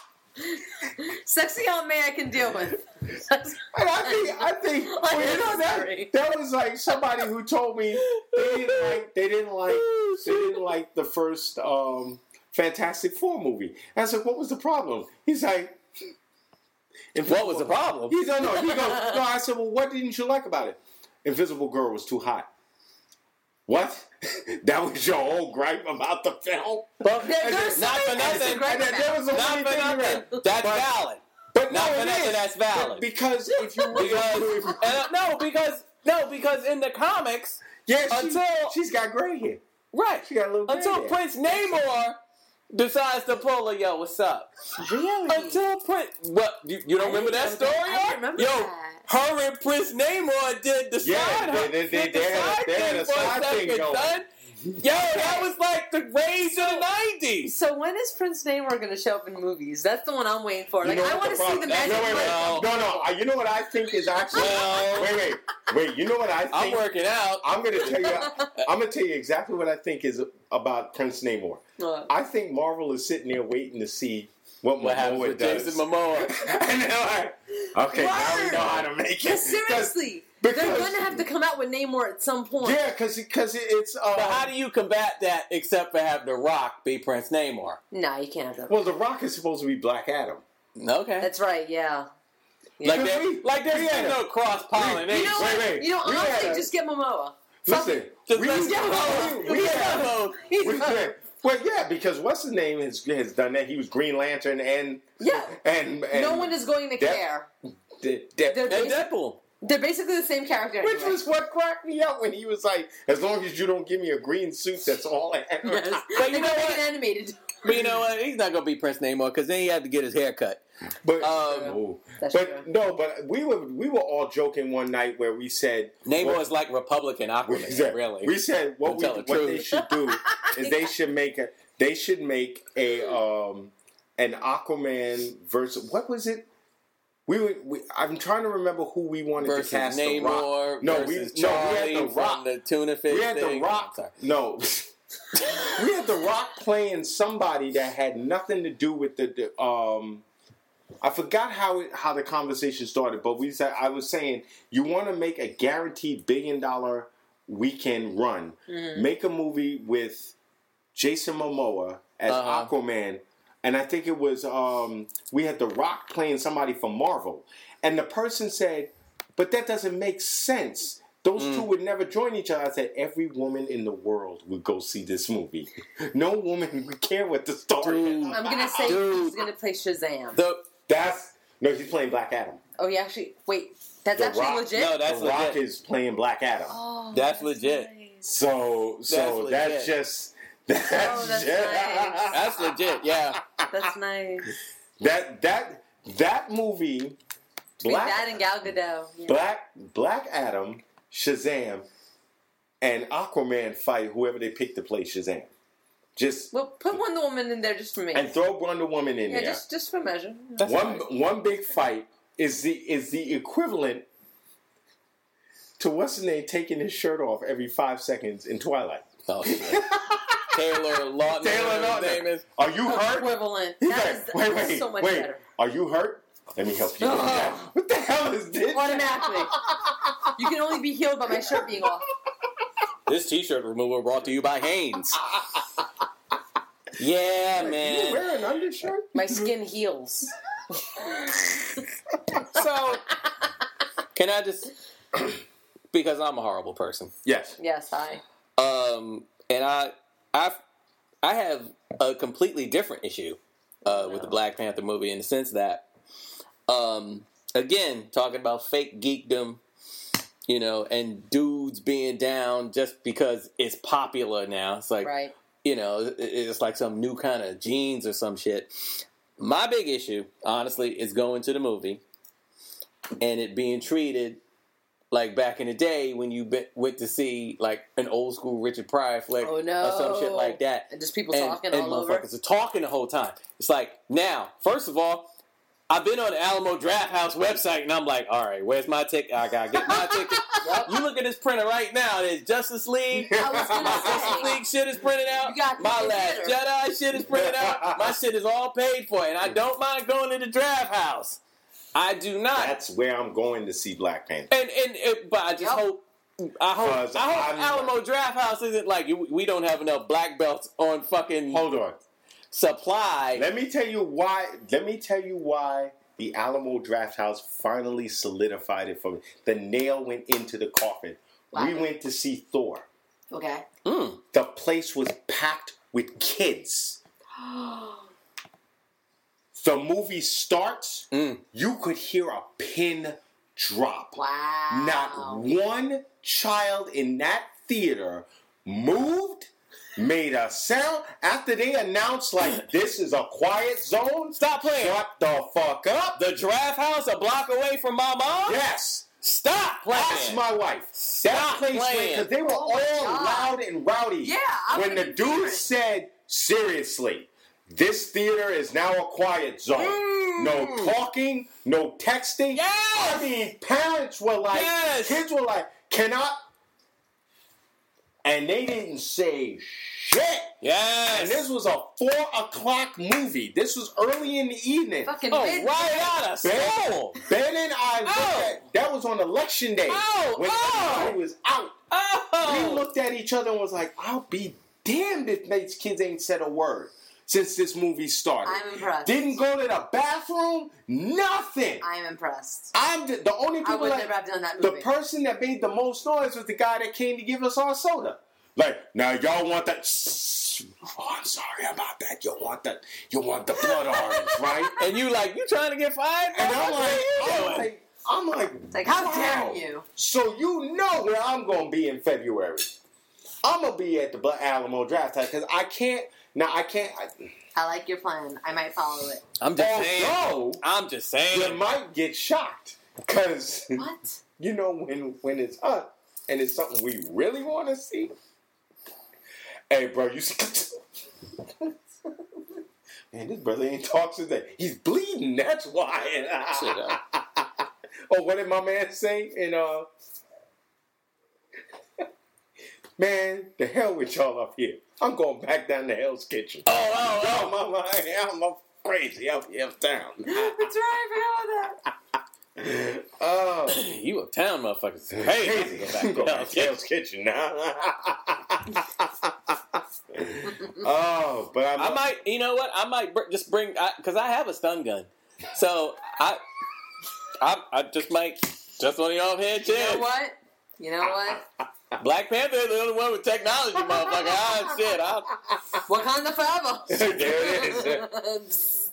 Sexy Aunt May I can deal with. And I think, I think, Like, well, you know, I'm that, sorry. that was like somebody who told me they didn't like, they didn't like, they didn't like the first um, Fantastic Four movie. And I said, what was the problem? He's like, What was the problem? He don't know. He goes, no. I said, well, what didn't you like about it? Invisible Girl was too hot. What? That was your whole gripe about the film? Well, There- And there's then- not for something else to nothing. gripe And then about. there was a Not funny for thing nothing. around. That's But- valid. But Not no, for it nothing, is. that's valid. But because if you Because uh, no, because no, because in the comics, yeah, she, until- she's got gray hair. right? She got a little gray Until hair. Prince Namor decides to pull a yo, what's up? Really? Until Prince, what you, you don't I remember didn't that know story? that. I Art? didn't remember yo, that. her and Prince Namor did the Yeah, side, they- they- they- did the they had a- side they had thing a for side a thing second, going. son. Yo, that was like the rage of the nineties. So when is Prince Namor going to show up in movies? That's the one I'm waiting for. You Like know I what want to see problem- the no, magic. wait, wait, No. no, no. Uh, You know what I think is actually. Well- wait, wait, wait. You know what I think? I'm working out. I'm going to tell you. I'm going to tell you exactly what I think is about Prince Namor. Uh, I think Marvel is sitting there waiting to see what, what happens Momoa with does. Jason Momoa. And they're like, okay, now we know how to make it. But seriously, Because- they're going to have to come out with Namor at some point. Yeah, because because it's. Um, But how do you combat that except for have The Rock be Prince Namor? No, you can't have that. well, The Rock is supposed to be Black Adam. Okay. That's right, yeah. yeah. like there, we- like there's we had no a- cross pollination. You know Wait, what? wait. You know, We honestly, had a- just get Momoa. Listen, Just we, let's we, go. we, we Let's had. go. He's we fine. had well, yeah, because what's his name has, has done that. He was Green Lantern and Yeah. and, and No one is going to Dep- care. De- De- They're And basic- Deadpool. They're basically the same character. which anyway. was what cracked me up when he was like, "As long as you don't give me a green suit, that's all I have." Yes. But you They're know gonna what? make it animated. But you know what? He's not gonna be Prince Namor because then he had to get his hair cut. But Um, oh. That's but true. no, but we were we were all joking one night where we said Namor what- is like Republican we Aquaman, said, really. we said what To we tell the what they truth. should do is they should make a they should make a um an Aquaman versus what was it? We, were, we I'm trying to remember who we wanted versus to cast the Namor Rock. No, versus we no, Charlie we had the Rock. from the tuna fish We had the thing. Rock. Sorry. No. We had The Rock playing somebody that had nothing to do with the, the um I forgot how it how the conversation started, but we said I was saying you want to make a guaranteed billion dollar weekend run. Mm-hmm. Make a movie with Jason Momoa as Uh-huh. Aquaman, and I think it was um we had The Rock playing somebody from Marvel, and the person said, "But that doesn't make sense. Those Mm. two would never join each other." I said, "Every woman in the world would go see this movie. No woman would care what the story is." Dude. I'm gonna say Dude. he's gonna play Shazam. The, That's no, he's playing Black Adam. Oh, yeah, actually, wait, that's The actually Rock- legit. no, that's the Rock legit. is playing Black Adam. Oh, That's legit. nice. So, so That's that's, legit. just that's, Oh, that's just nice. That's legit. Yeah. That's nice. that that that movie. Between Black that and Gal Gadot. Yeah. Black Black Adam, Shazam, and Aquaman fight whoever they pick to play Shazam. Just Well, put Wonder Woman in there just for me. and throw Wonder Woman in yeah, there. just just for measure. That's one nice. one big fight is the is the equivalent to what's his name taking his shirt off every five seconds in Twilight. Oh, shit. Taylor Lautner. Taylor whatever his name Lautner. is. Are you hurt? Equivalent. He's That like, is wait, that's wait, so much wait. better. Are you hurt? Let me help you. with that. What the hell is this? Automatically. You can only be healed by my shirt being off. This T-shirt removal brought to you by Hanes. Yeah, You man. wear an undershirt? My skin heals. So, can I just, because I'm a horrible person, Yes. Yes, I. um, and I, I, I have a completely different issue uh, with the Black Panther movie in the sense that, um, again, talking about fake geekdom, you know, and dudes being down just because it's popular now. It's like, Right. you know, it- it's like some new kind of jeans or some shit. My big issue, honestly, is going to the movie and it being treated like back in the day when you be- went to see like an old school Richard Pryor flick Oh, no. or some shit like that. And just people and, talking and all over. motherfuckers are talking the whole time. It's like, now, first of all, I've been on the Alamo Draft House website and I'm like, all right, where's my ticket? I gotta get my ticket. You look at this printer right now. There's Justice League. I was gonna My Justice say. League shit is printed out. You got My the Last theater. Jedi shit is printed out. My shit is all paid for, and I don't mind going to the Draft House. I do not. That's where I'm going to see Black Panther. and and it, but I just Yep. hope. I hope, 'Cause I hope I'm- Alamo Draft House isn't like we don't have enough black belts on fucking Hold on. supply. Let me tell you why. Let me tell you why the Alamo Draft House finally solidified it for me. The nail went into the coffin. Wow. We went to see Thor. Okay. Mm. The place was packed with kids. The movie starts. Mm. You could hear a pin drop. Wow. Not one child in that theater moved, made a sound. After they announced, like, this is a quiet zone, Stop playing. shut the fuck up. The Draft House a block away from my mom. Yes. Stop playing. Ask my wife. That Stop place, playing. because they were Oh my all God. loud and rowdy. Yeah, I When the would've been dude cheering. said, seriously, this theater is now a quiet zone. Mm. No talking, no texting. Yes. I mean, parents were like, Yes. kids were like, can I? and they didn't say shit. Yes. And this was a four o'clock movie. This was early in the evening. Fucking Oh, mid- right out of Ben, school. Ben and I looked Oh. at, that was on election day. Oh, when oh. everybody was out. Oh. We looked at each other and was like, I'll be damned if these kids ain't said a word since this movie started. I'm impressed. Didn't go to the bathroom, nothing. I'm impressed. I'm the, the only I people would that, never have done that the movie. person that made the most noise was the guy that came to give us our soda. Like, now y'all want that? Oh, I'm sorry about that. You want that? You want the blood orange, right? And you like, you trying to get fired? And I'm What like, you I'm doing? like, I'm like, It's like, how wow. dare you? So you know where I'm going to be in February. I'm going to be at the Black Alamo Draft House because I can't, now I can't, I, I like your plan. I might follow it. I'm just saying. although I'm just you saying. might get shocked because, What? you know, when, when it's us and it's something we really want to see. Hey, bro, you see... Man, this brother ain't talked since that. He's bleeding, that's why. Oh, what did my man say? And, uh... Man, the hell with y'all up here. I'm going back down to Hell's Kitchen. Oh, oh, Y'all, my, my, I'm crazy up here uptown. That's right. I forgot about that. Oh, oh. You uptown motherfuckers. crazy. Crazy. I'm going back to Hell's Kitchen now. Oh, but I'm, I might, you know what? I might br- just bring, because I, I have a stun gun. So, I, I I just might, just on the offhand You know chance. what? You know what? Black Panther is the only one with technology, motherfucker. Ah, shit. I'll, Wakanda forever. there it is.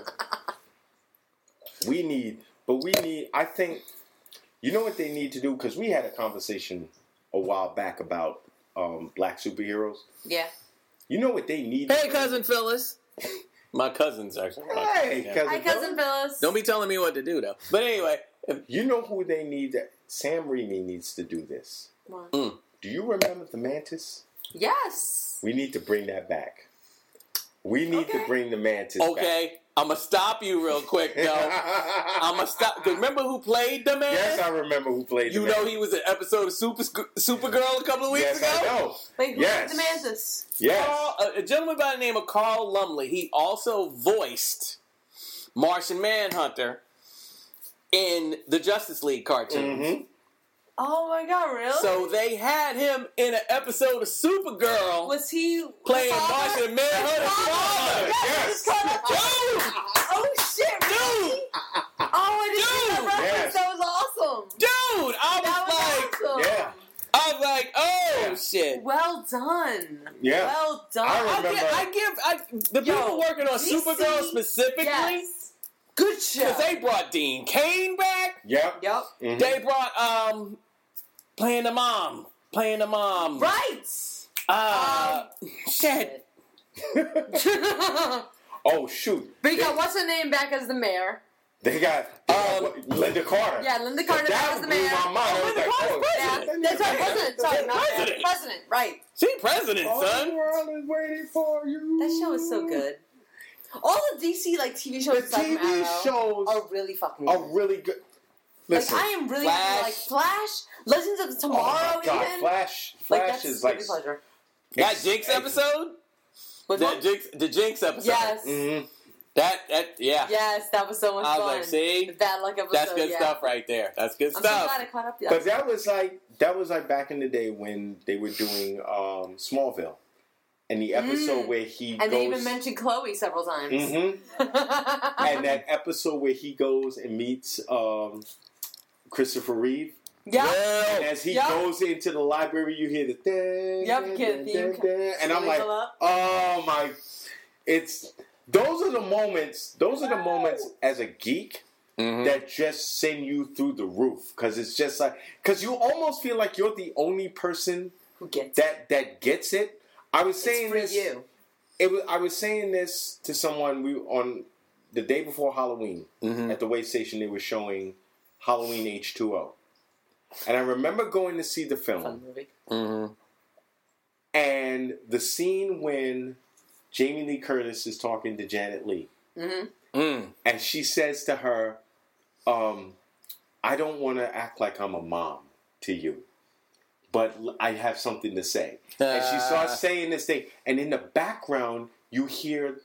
We need, but we need, I think, you know what they need to do? Because we had a conversation a while back about um, black superheroes. Yeah. You know what they need? hey, cousin Phyllis. My cousins, actually. Hey, Yeah. cousin. Hi, cousin Phil. Phyllis. Don't be telling me what to do, though. But anyway, if, You know who they need? That Sam Raimi needs to do this. What? mm, Do you remember the Mantis? Yes. We need to bring that back. We need Okay. to bring the Mantis back. okay, I'm going to stop you real quick, though. I'm going to stop. 'Cause remember who played the man? Yes, I remember who played You the know Mantis. he was an episode of Super Supergirl a couple of weeks Yes, ago? I know. Wait, who's Yes. the mantis? Yes. Carl, a, a gentleman by the name of Carl Lumley. He also voiced Martian Manhunter in the Justice League cartoons. Mm-hmm. Oh my god, really? So they had him in an episode of Supergirl was he playing the father? Martian Manhunter's father. Yes, Yes. Dude! Oh shit, really? Dude! Oh, I didn't see that Dude! reference. Yes. That was awesome. Dude! I That was like, was awesome. Yeah. I was like, oh Yeah. shit. Well done. Yeah. Well done. I I remember- give, I give I, the Yo, people working on D C, Supergirl specifically, Yes. Good show. because they brought Dean Cain back. Yep. Yep. Mhm. They brought um playing the mom, playing the mom. Right. Uh, Um, shit. Oh shoot! But you They, got what's her name back as the mayor? they got they got Um, what- Linda Carter. Yeah, Linda Carter back That as the blew mayor. my mind. I was Linda like, Carter's oh, president. Yeah, that's right, president. Sorry, not mayor. President. President. Right. She president, All the son. world is waiting for you. That show is so good. All the D C like T V shows The aside T from V Arrow shows are really fucking are good. really good. Like Listen, I am really Flash. like Flash, Legends of oh Tomorrow, my God, even. Flash, Like Flash that's is a like. guilty pleasure. That it's- Jinx episode? Which The one? Jinx, the Jinx episode. Yes. Mhm. That, that, yeah. Yes, that was so much I was fun. like, see? The bad luck episode. That's good yeah. stuff right there. That's good I'm stuff. so glad I caught up. But that was like that was like back in the day when they were doing um, Smallville, and the episode Mm. where he and goes. they even mentioned Chloe several times. Mhm. And that episode where he goes and meets um, Christopher Reeve. yeah. Well, And as he Yep. goes into the library, you hear the ding, Yep, ding, get ding, the ding, theme. ding, and I'm Slowly like, go up. oh my! It's those are the moments. Those are the moments as a geek mhm. that just send you through the roof because it's just like because you almost feel like you're the only person Who gets it? that that gets it. I was saying It's for this. you. It was. I was saying this to someone. We on the day before Halloween Mhm. at the way station. They were showing Halloween H two O, and I remember going to see the film Fun movie. Mhm. and the scene when Jamie Lee Curtis is talking to Janet Leigh, Mm-hmm. Mm. and she says to her, um, "I don't want to act like I'm a mom to you, but I have something to say. And she starts saying this thing, and in the background, you hear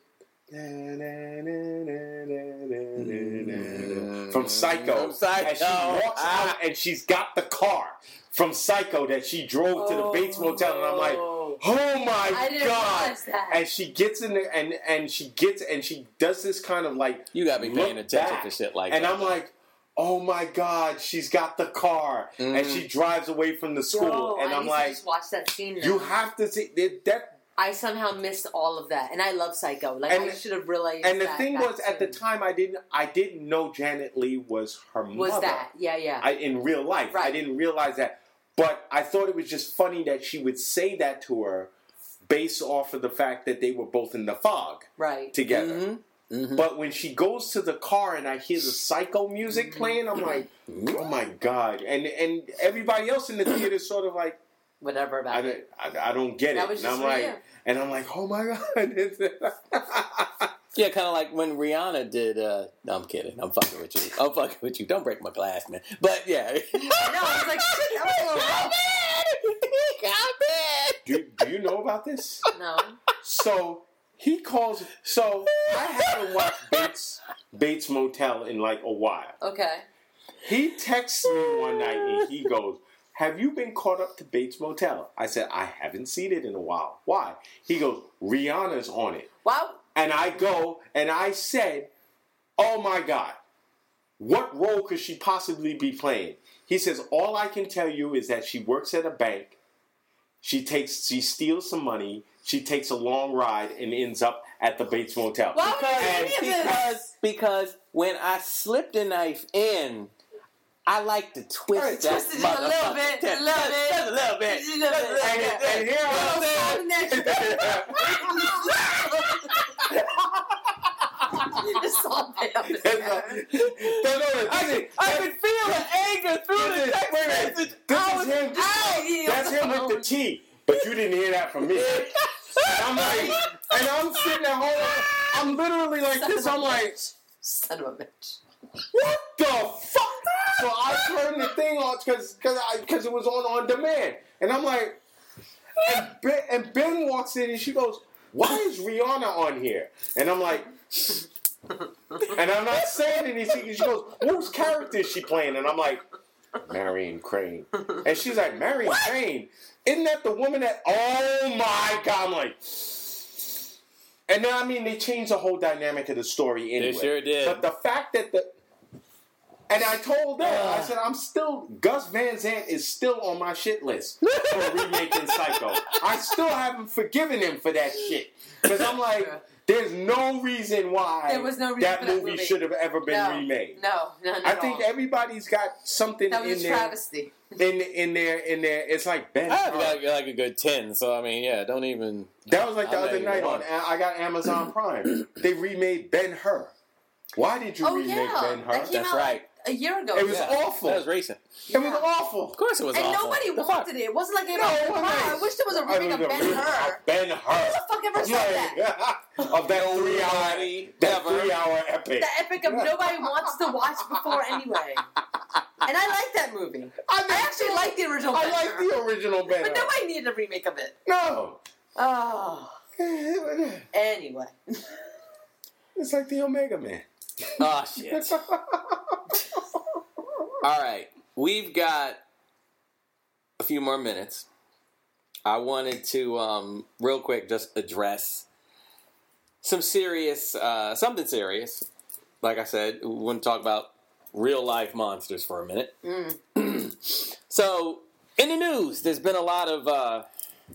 from Psycho. From Psycho. And she walks out, and she's got the car from Psycho that she drove to the Bates Motel, and I'm like, oh my I didn't god! realize that. And she gets in there, and and she gets, and she does this kind of like You gotta be paying look attention back. to shit like and that. I'm like, oh my god, she's got the car, Mm. and she drives away from the school, Yo, and I I'm need like, to just watch that scene now. you have to see that. that I somehow missed all of that, and I love Psycho. Like And- I should have realized. and the that thing back was, at the soon. time, I didn't, I didn't know Janet Leigh was her mother. was that yeah yeah I, in real life, I Right. didn't realize that. But I thought it was just funny that she would say that to her, based off of the fact that they were both in the fog right together. Mm-hmm. Mm-hmm. But when she goes to the car and I hear the Psycho music playing, I'm like, oh my god! And and everybody else in the theater is sort of like, whatever about I, it. don't- I, I don't get That it. was And just I'm for like, you. and I'm like, oh my god! Yeah, kind of like when Rihanna did. Uh, no, I'm kidding. I'm fucking with you. I'm fucking with you. Don't break my glass, man. But yeah. I know. I was like, shit, that was a little rough. do, do you know about this? No. So he calls. So I haven't watched Bates Bates Motel in like a while. Okay. He texts me one night and he goes, have you been caught up to Bates Motel? I said, I haven't seen it in a while. Why? He goes, Rihanna's on it. Wow. And I go and I said, oh my God, what role could she possibly be playing? He says, all I can tell you is that she works at a bank. She takes, she steals some money. She takes a long ride and ends up at the Bates Motel. Why would you Because, say any of this? because, because when I slip the knife in, I like to twist Alright, that twist it just a little motherfucker. bit, a little Just- bit. just a little bit. Just a little Just a bit. little bit. And, and here Just saw it up I'm there. I can, I can feel the anger through the This is- text wait a minute. message. This I is was- him. Ow, That's him with the T. But you didn't hear that from me. And I'm like, and I'm sitting there holding. I'm literally like this. I'm like, Son of a bitch. what the fuck? So I turned the thing on because because it was on on demand, and I'm like, and Ben, and Ben walks in and she goes, "Why is Rihanna on here?" And I'm like, and I'm not saying anything. And she goes, "Whose character is she playing?" And I'm like, Marion Crane. And she's like, Marion Crane? Isn't that the woman that, oh my God, I'm like, and then, I mean, they changed the whole dynamic of the story anyway. They sure did. But the fact that the, and I told them, I said, I'm still, Gus Van Sant is still on my shit list for remaking Psycho. I still haven't forgiven him for that shit. Because I'm like, there's no reason why There was no reason that for that movie movie. should have ever been No. remade. No, no, no. I think everybody's got something that was in a there. travesty. In in there, in there, it's like Ben. I have Hur. got like a good ten, so I mean, yeah, don't even. That was like the I'm not other even night on. one. I got Amazon Prime. They remade Ben Hur. Why did you Oh remake yeah, Ben Hur? that came That's out right. like a year ago. It was yeah. awful. That was recent. It was Yeah. awful. Of course, it was And awful. nobody The fuck? wanted it. It wasn't like it No, was it wasn't. I wish there was a I remake of was a Ben remake Hur. of Ben Hur. Who the fuck ever said that? of that three hour, Nobody that ever. three hour epic. The epic of nobody wants to watch before anyway. And I like that movie. I, I actually like the original I Ben like Hur. the original Ben But Hur. nobody needed a remake of it. No. Oh. Anyway. It's like the Omega Man. Oh shit! All right, we've got a few more minutes. I wanted to um, real quick just address some serious, uh, something serious. Like I said, we want to talk about real life monsters for a minute. Mm. So, in the news, there's been a lot of uh,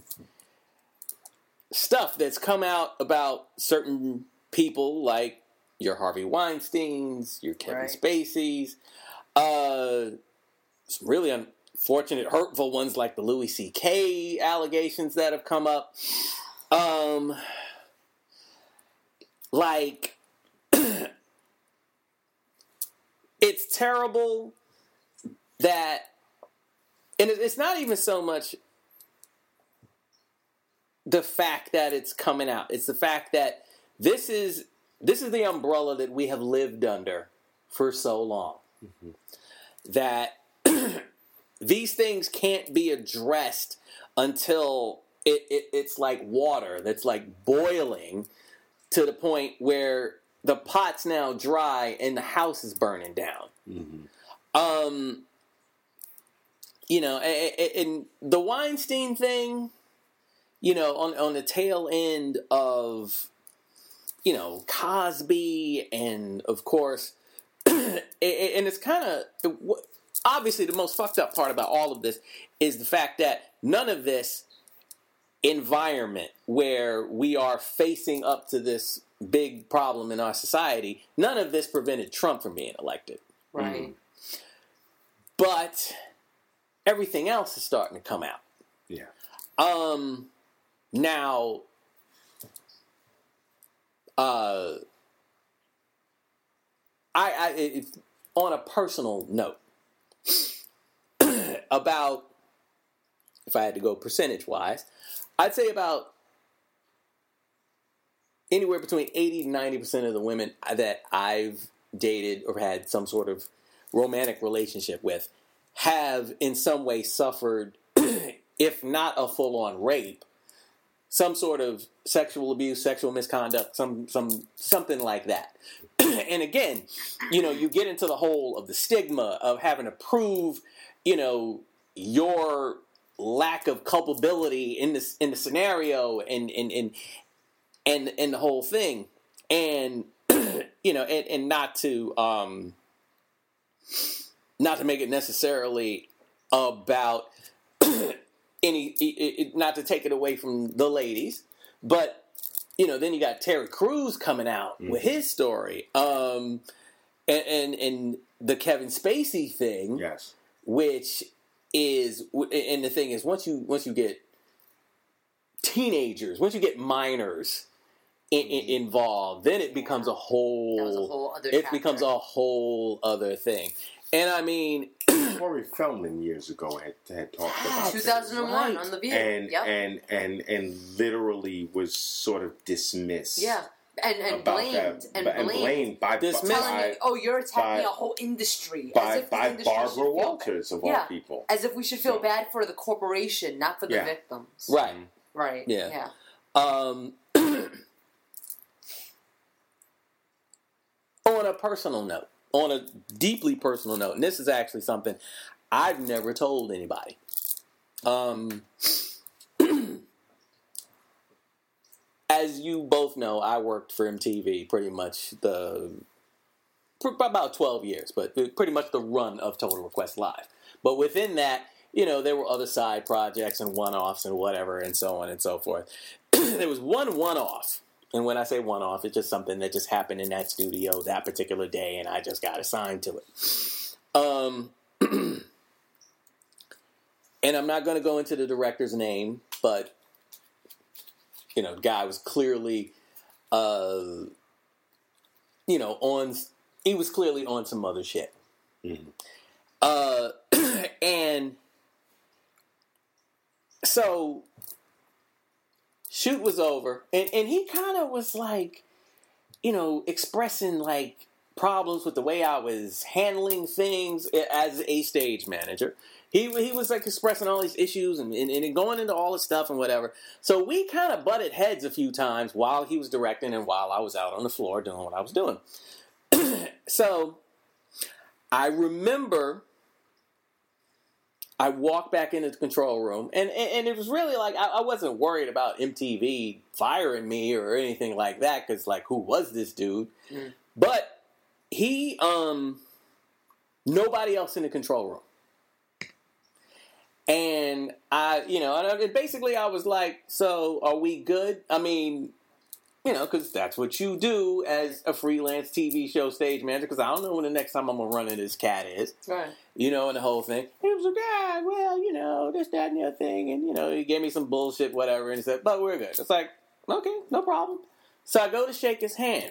stuff that's come out about certain people, like your Harvey Weinsteins, your Kevin Right. Spaceys, uh, some really unfortunate, hurtful ones like the Louis C K allegations that have come up. Um, like, it's terrible that, and it- it's not even so much the fact that it's coming out. It's the fact that this is this is the umbrella that we have lived under for so long. Mm-hmm. That these things can't be addressed until it, it, it's like water that's like boiling to the point where the pot's now dry and the house is burning down. Mm-hmm. Um, you know, and, and the Weinstein thing, you know, on, on the tail end of, you know, Cosby and, of course, and it's kind of, obviously the most fucked up part about all of this is the fact that none of this environment where we are facing up to this big problem in our society, none of this prevented Trump from being elected. Right. Mm. But everything else is starting to come out. Yeah. Um, now, uh, I, I it, on a personal note, about, if I had to go percentage-wise, I'd say about anywhere between eighty to ninety percent of the women that I've dated or had some sort of romantic relationship with have in some way suffered, if not a full-on rape, some sort of sexual abuse, sexual misconduct, some some something like that. And again, you know, you get into the whole of the stigma of having to prove, you know, your lack of culpability in this in the scenario and and and and, and the whole thing. And you know, and, and not to um not to make it necessarily about any, it, it, not to take it away from the ladies, but you know, then you got Terry Crews coming out mm-hmm. with his story, um, and, and and the Kevin Spacey thing, yes, which is, and the thing is, once you once you get teenagers, once you get minors in, in, involved, then it becomes a whole, that was a whole other it chapter. becomes a whole other thing. And I mean, Corey Feldman years ago had, had talked about two thousand one right. on the View, and yep. and and and literally was sort of dismissed. Yeah, and and blamed that, and, and blamed, blamed by Dismissed. telling by, you, oh, you're attacking by, a whole industry, by, as if the by industry should Barbara feel Walters bad. of yeah. all people, as if we should feel so. bad for the corporation, not for the Yeah. victims. right, right, yeah. yeah. Um, on a personal note, on a deeply personal note, and this is actually something I've never told anybody. Um, as you both know, I worked for M T V pretty much the for about twelve years, but pretty much the run of Total Request Live. But within that, you know, there were other side projects and one-offs and whatever and so on and so forth. There was one one-off. And when I say one-off, it's just something that just happened in that studio that particular day, and I just got assigned to it. Um, and I'm not going to go into the director's name, but, you know, the guy was clearly, uh, you know, on, he was clearly on some other shit. Mm-hmm. Uh, and so... shoot was over, and, and he kind of was like, you know, expressing like problems with the way I was handling things as a stage manager. He he was like expressing all these issues and, and, and going into all this stuff and whatever. So we kind of butted heads a few times while he was directing and while I was out on the floor doing what I was doing. So I remember I walked back into the control room, and, and, and it was really like, I, I wasn't worried about M T V firing me or anything like that, because, like, who was this dude? Mm. But he, um, nobody else in the control room. And I, you know, and basically I was like, so are we good? I mean, you know, because that's what you do as a freelance T V show stage manager, because I don't know when the next time I'm going to run into this cat is. Right. You know, and the whole thing. He was like, yeah, well, you know, this, that, and the other thing. And, you know, he gave me some bullshit, whatever. And he said, but we're good. It's like, okay, no problem. So I go to shake his hand.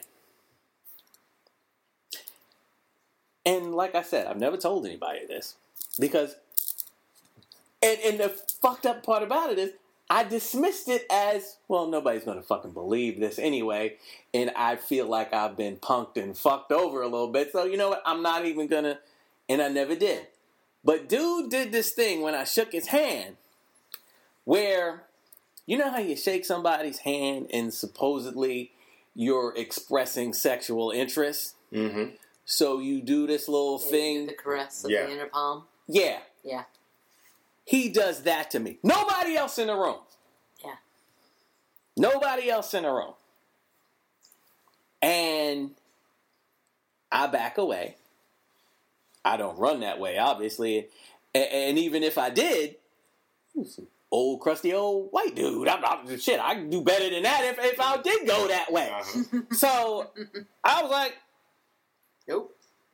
And like I said, I've never told anybody this. Because, and, and the fucked up part about it is, I dismissed it as, well, nobody's going to fucking believe this anyway. And I feel like I've been punked and fucked over a little bit. So, you know what? I'm not even going to, and I never did. But dude did this thing when I shook his hand where, you know how you shake somebody's hand and supposedly you're expressing sexual interest? Mm-hmm. So you do this little Yeah, thing. the caress of Yeah. the inner palm. Yeah. Yeah. He does that to me. Nobody else in the room. Yeah. Nobody else in the room. And I back away. I don't run that way, obviously. And, and even if I did, old crusty old white dude. I'm, I'm, shit, I can do better than that if, if I did go that way. Uh-huh. So I was like, Nope.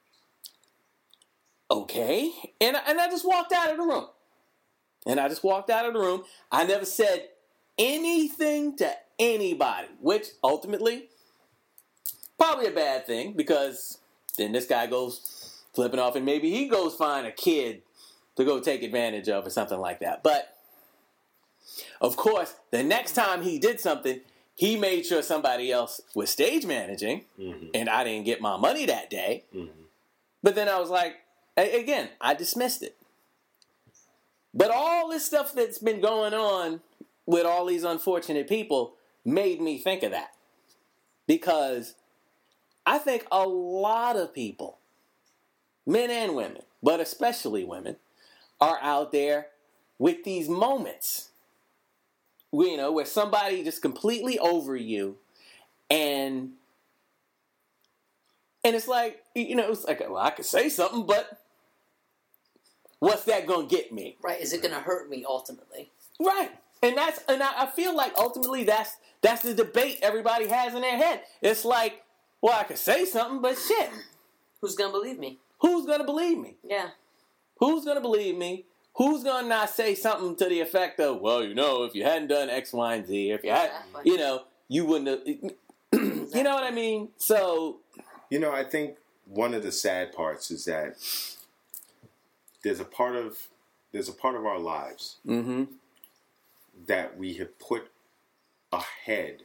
okay. And, I- and I just walked out of the room. And I just walked out of the room. I never said anything to anybody, which ultimately, probably a bad thing, because then this guy goes flipping off and maybe he goes find a kid to go take advantage of or something like that. But, of course, the next time he did something, he made sure somebody else was stage managing, Mm-hmm. and I didn't get my money that day. Mm-hmm. But then I was like, a- again, I dismissed it. But all this stuff that's been going on with all these unfortunate people made me think of that. Because I think a lot of people, men and women, but especially women, are out there with these moments, you know, where somebody just completely over you, and and it's like, you know, it's like, well, I could say something, but what's that gonna get me? Right. Is it going to hurt me ultimately? Right. And that's and I, I feel like ultimately that's that's the debate everybody has in their head. It's like, well, I could say something, but shit, Who's going to believe me? who's gonna believe me? Yeah. Who's gonna believe me? Who's gonna not say something to the effect of, well, you know, if you hadn't done X, Y, and Z, if you had, Exactly. you know, you wouldn't have. You know what I mean? So, You know, I think one of the sad parts is that there's a part of there's a part of our lives mm-hmm. that we have put ahead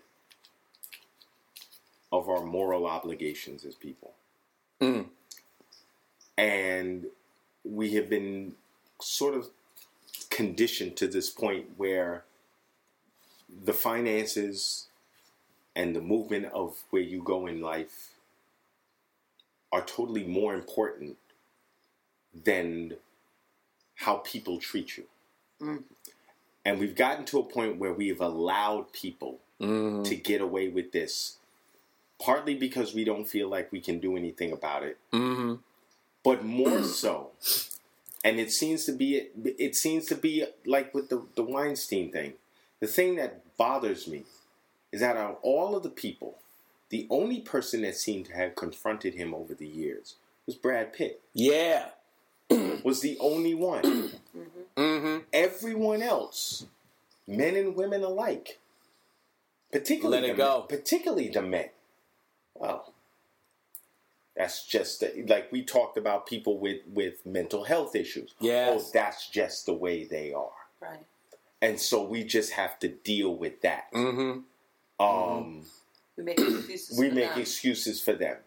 of our moral obligations as people. Mm. And we have been sort of conditioned to this point where the finances and the movement of where you go in life are totally more important than how people treat you. Mm. And we've gotten to a point where we've allowed people Mm-hmm. to get away with this, partly because we don't feel like we can do anything about it, Mm-hmm. but more so, and it seems to be it seems to be like with the, the Weinstein thing. The thing that bothers me is that out of all of the people, the only person that seemed to have confronted him over the years was Brad Pitt. Yeah. Was the only one. Mm-hmm. Everyone else, men and women alike, particularly Let it the go. men, particularly the men. Well, that's just the, like we talked about people with, with mental health issues. Yes. Oh, that's just the way they are, Right. and so we just have to deal with that. Mm-hmm. Um, We make excuses. we for make them. excuses for them,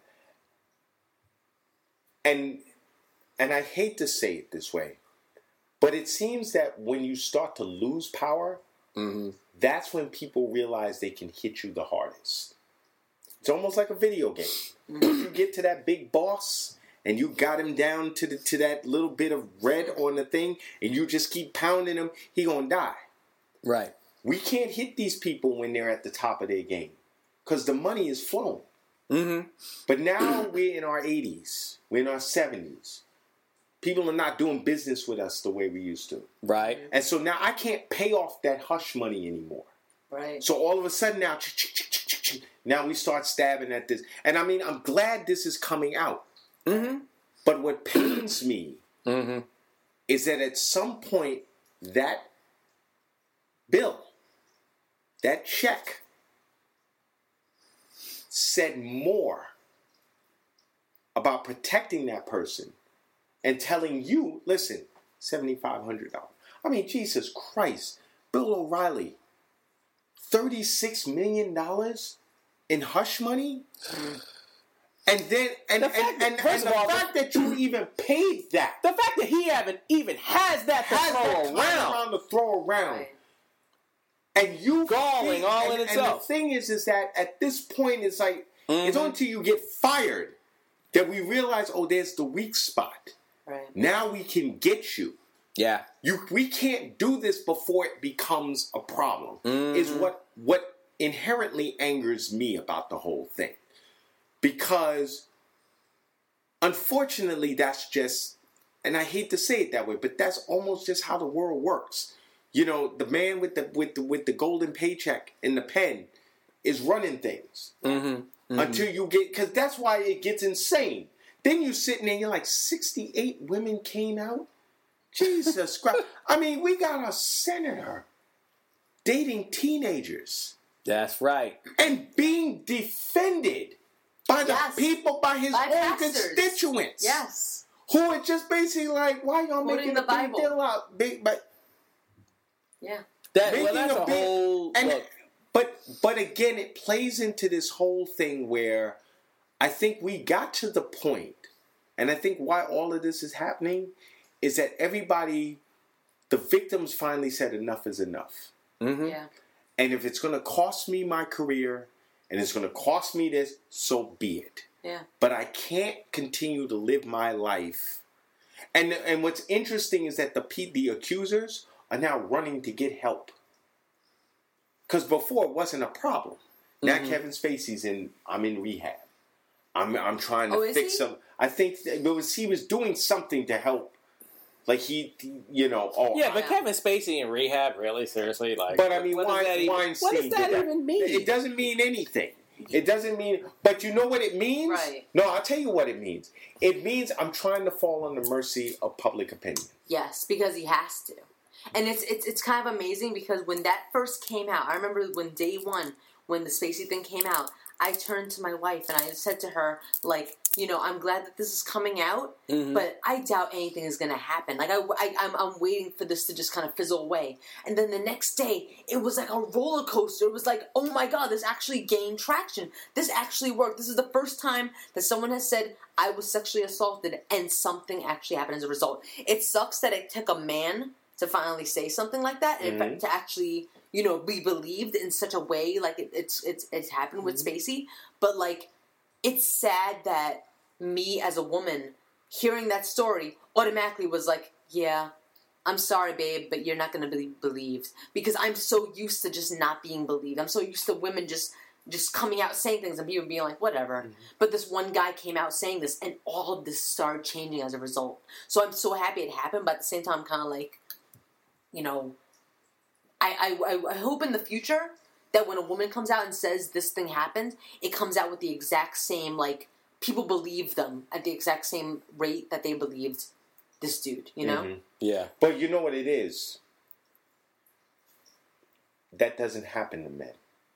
and and I hate to say it this way, but it seems that when you start to lose power, Mm-hmm. that's when people realize they can hit you the hardest. It's almost like a video game. Once you get to that big boss and you got him down to the to that little bit of red on the thing, and you just keep pounding him, he gonna die. Right. We can't hit these people when they're at the top of their game because the money is flowing. Mm-hmm. But now we're in our eighties, we're in our seventies. People are not doing business with us the way we used to. Right. And so now I can't pay off that hush money anymore. Right. So all of a sudden now, now we start stabbing at this. And I mean, I'm glad this is coming out. Mm-hmm. But what pains me Mm-hmm. is that at some point, that bill, that check, said more about protecting that person and telling you, listen, seven thousand five hundred dollars. I mean, Jesus Christ, Bill O'Reilly, thirty-six million dollars in hush money? And then, and, The and, fact and, that- and, first and of the all, fact that you even paid that, The fact that he haven't even has that to has that throw kind around. around to throw around, Right. and you Galling think- all and, in and the itself. thing is, is that at this point, it's like it's Mhm. only until you get fired that we realize, oh, there's the weak spot. Right. Now we can get you. Yeah. You, we can't do this before it becomes a problem. Mhm. Is what what inherently angers me about the whole thing, because unfortunately, that's just, and I hate to say it that way, but that's almost just how the world works. You know, the man with the with the with the golden paycheck and the pen is running things Mm-hmm. Mm-hmm. until you get, because that's why it gets insane. Then you sitting there, you're like, sixty-eight women came out. Jesus Christ! I mean, we got a senator dating teenagers That's right. and being defended by the Yes. people, by his By own pastors. constituents. Yes. Who are just basically like, why y'all Quoting making the a big Bible. deal out? Big, but Yeah. That making well, that's a, a big, whole and look. but but again, it plays into this whole thing where I think we got to the point, and I think why all of this is happening is that everybody, the victims, finally said enough is enough. Mm-hmm. Yeah. And if it's going to cost me my career, and it's going to cost me this, so be it. Yeah. But I can't continue to live my life. And and what's interesting is that the pe- the accusers are now running to get help. Because before it wasn't a problem. Now Mhm. Kevin Spacey's in. I'm in rehab. I'm I'm trying to Oh, is fix he? some. I think that it was he was doing something to help. Like he, you know. Oh, Yeah, but Yeah. Kevin Spacey in rehab, really, seriously, like. But I mean, what does Wein, that even, Weinstein what does that did even mean? It doesn't mean anything. It doesn't mean. But you know what it means? Right. No, I'll tell you what it means. It means I'm trying to fall on the mercy of public opinion. Yes, because he has to. And it's it's it's kind of amazing because when that first came out, I remember when day one, when the Spacey thing came out, I turned to my wife and I said to her, like, you know, I'm glad that this is coming out, Mhm. but I doubt anything is going to happen. Like, I, I, I'm, I'm waiting for this to just kind of fizzle away. And then the next day, it was like a roller coaster. It was like, oh my God, this actually gained traction. This actually worked. This is the first time that someone has said, I was sexually assaulted, and something actually happened as a result. It sucks that it took a man to finally say something like that, and Mhm. to actually, you know, be believed in such a way, like it, it's it's it's happened with Spacey. But like, it's sad that me as a woman hearing that story automatically was like, yeah, I'm sorry, babe, but you're not going to be believed, because I'm so used to just not being believed. I'm so used to women just just coming out saying things and people being like, whatever. Mm-hmm. But this one guy came out saying this, and all of this started changing as a result. So I'm so happy it happened, but at the same time, I'm kind of like, you know, I, I, I hope in the future that when a woman comes out and says this thing happened, it comes out with the exact same, like, people believe them at the exact same rate that they believed this dude, you know? Mhm. Yeah. But you know what it is? That doesn't happen to men.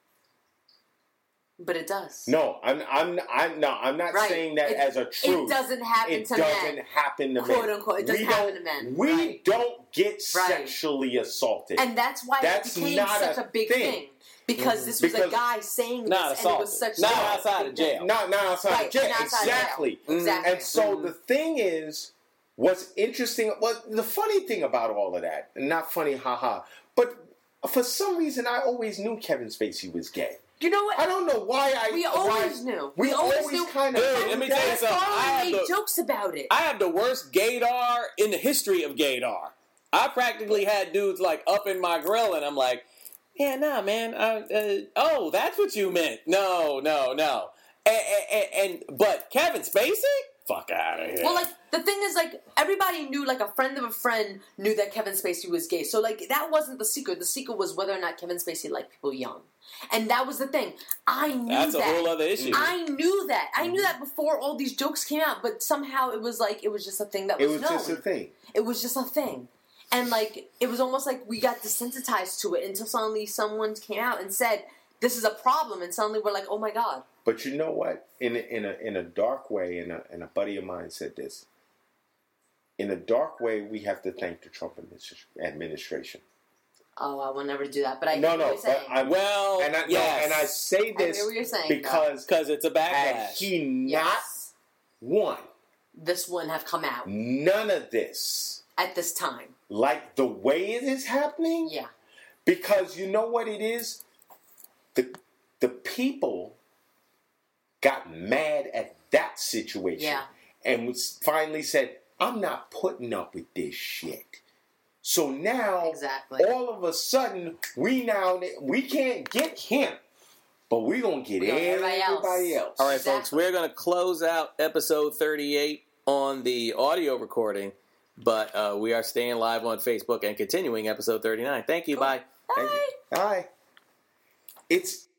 But it does. No, I'm, I'm, I'm, no, I'm not Right. saying that It- as a truth. It doesn't happen It to doesn't men. happen to Quote, men. unquote. It doesn't we happen don't- to men. We Right. don't get Right. sexually assaulted. And that's why That's it became not such a a, big thing. thing. Because this was Because- a guy saying this, Not and it assaulted. was such Not a outside big of thing. jail. not, not outside Right, of jail. not outside of jail. Exactly. Exactly. And so Mhm. the thing is, what's interesting, well, the funny thing about all of that, and not funny, haha, but for some reason I always knew Kevin Spacey was gay. You know what? I don't know why I. We always why, knew. We, We always always, knew. kind of. Dude, let me tell you That's something. why I we have made the- jokes about it. I have the worst gaydar in the history of gaydar. I practically had dudes like up in my grill, and I'm like, yeah, nah, man. I, uh, oh, that's what you meant. No, no, no. And, and, and but Kevin Spacey, fuck out of here. Well, like, the thing is, like, everybody knew, like, a friend of a friend knew that Kevin Spacey was gay. So, like, that wasn't the secret. The secret was whether or not Kevin Spacey liked people young. And that was the thing. I knew That's a that. whole other issue. I knew that. I knew that before all these jokes came out, but somehow it was, like, it was just a thing that It was was known. just a thing. It was just a thing. And, like, it was almost like we got desensitized to it until suddenly someone came out and said, this is a problem. And suddenly we're like, oh, my God. But you know what? In a, in a in a dark way, and a, and a buddy of mine said this. In a dark way, we have to thank the Trump administ- administration. Oh, I will never do that. But I no, hear no. what you're saying. But I, Well, and I, yes. no, and I say I this hear what you're saying, because Because it's a had backlash. he not Yes. won, This wouldn't have come out none of this, at this time. like the way it is happening, Yeah. because you know what it is? The the people got mad at that situation. Yeah. And was finally said, I'm not putting up with this shit. So now, Exactly. all of a sudden, we now we can't get him, but we're gonna get We got everybody, everybody else. else. All right, Exactly. folks, we're going to close out episode thirty-eight on the audio recording, but uh, we are staying live on Facebook and continuing episode thirty-nine. Thank you. Cool. Bye. Thank you. Bye. It's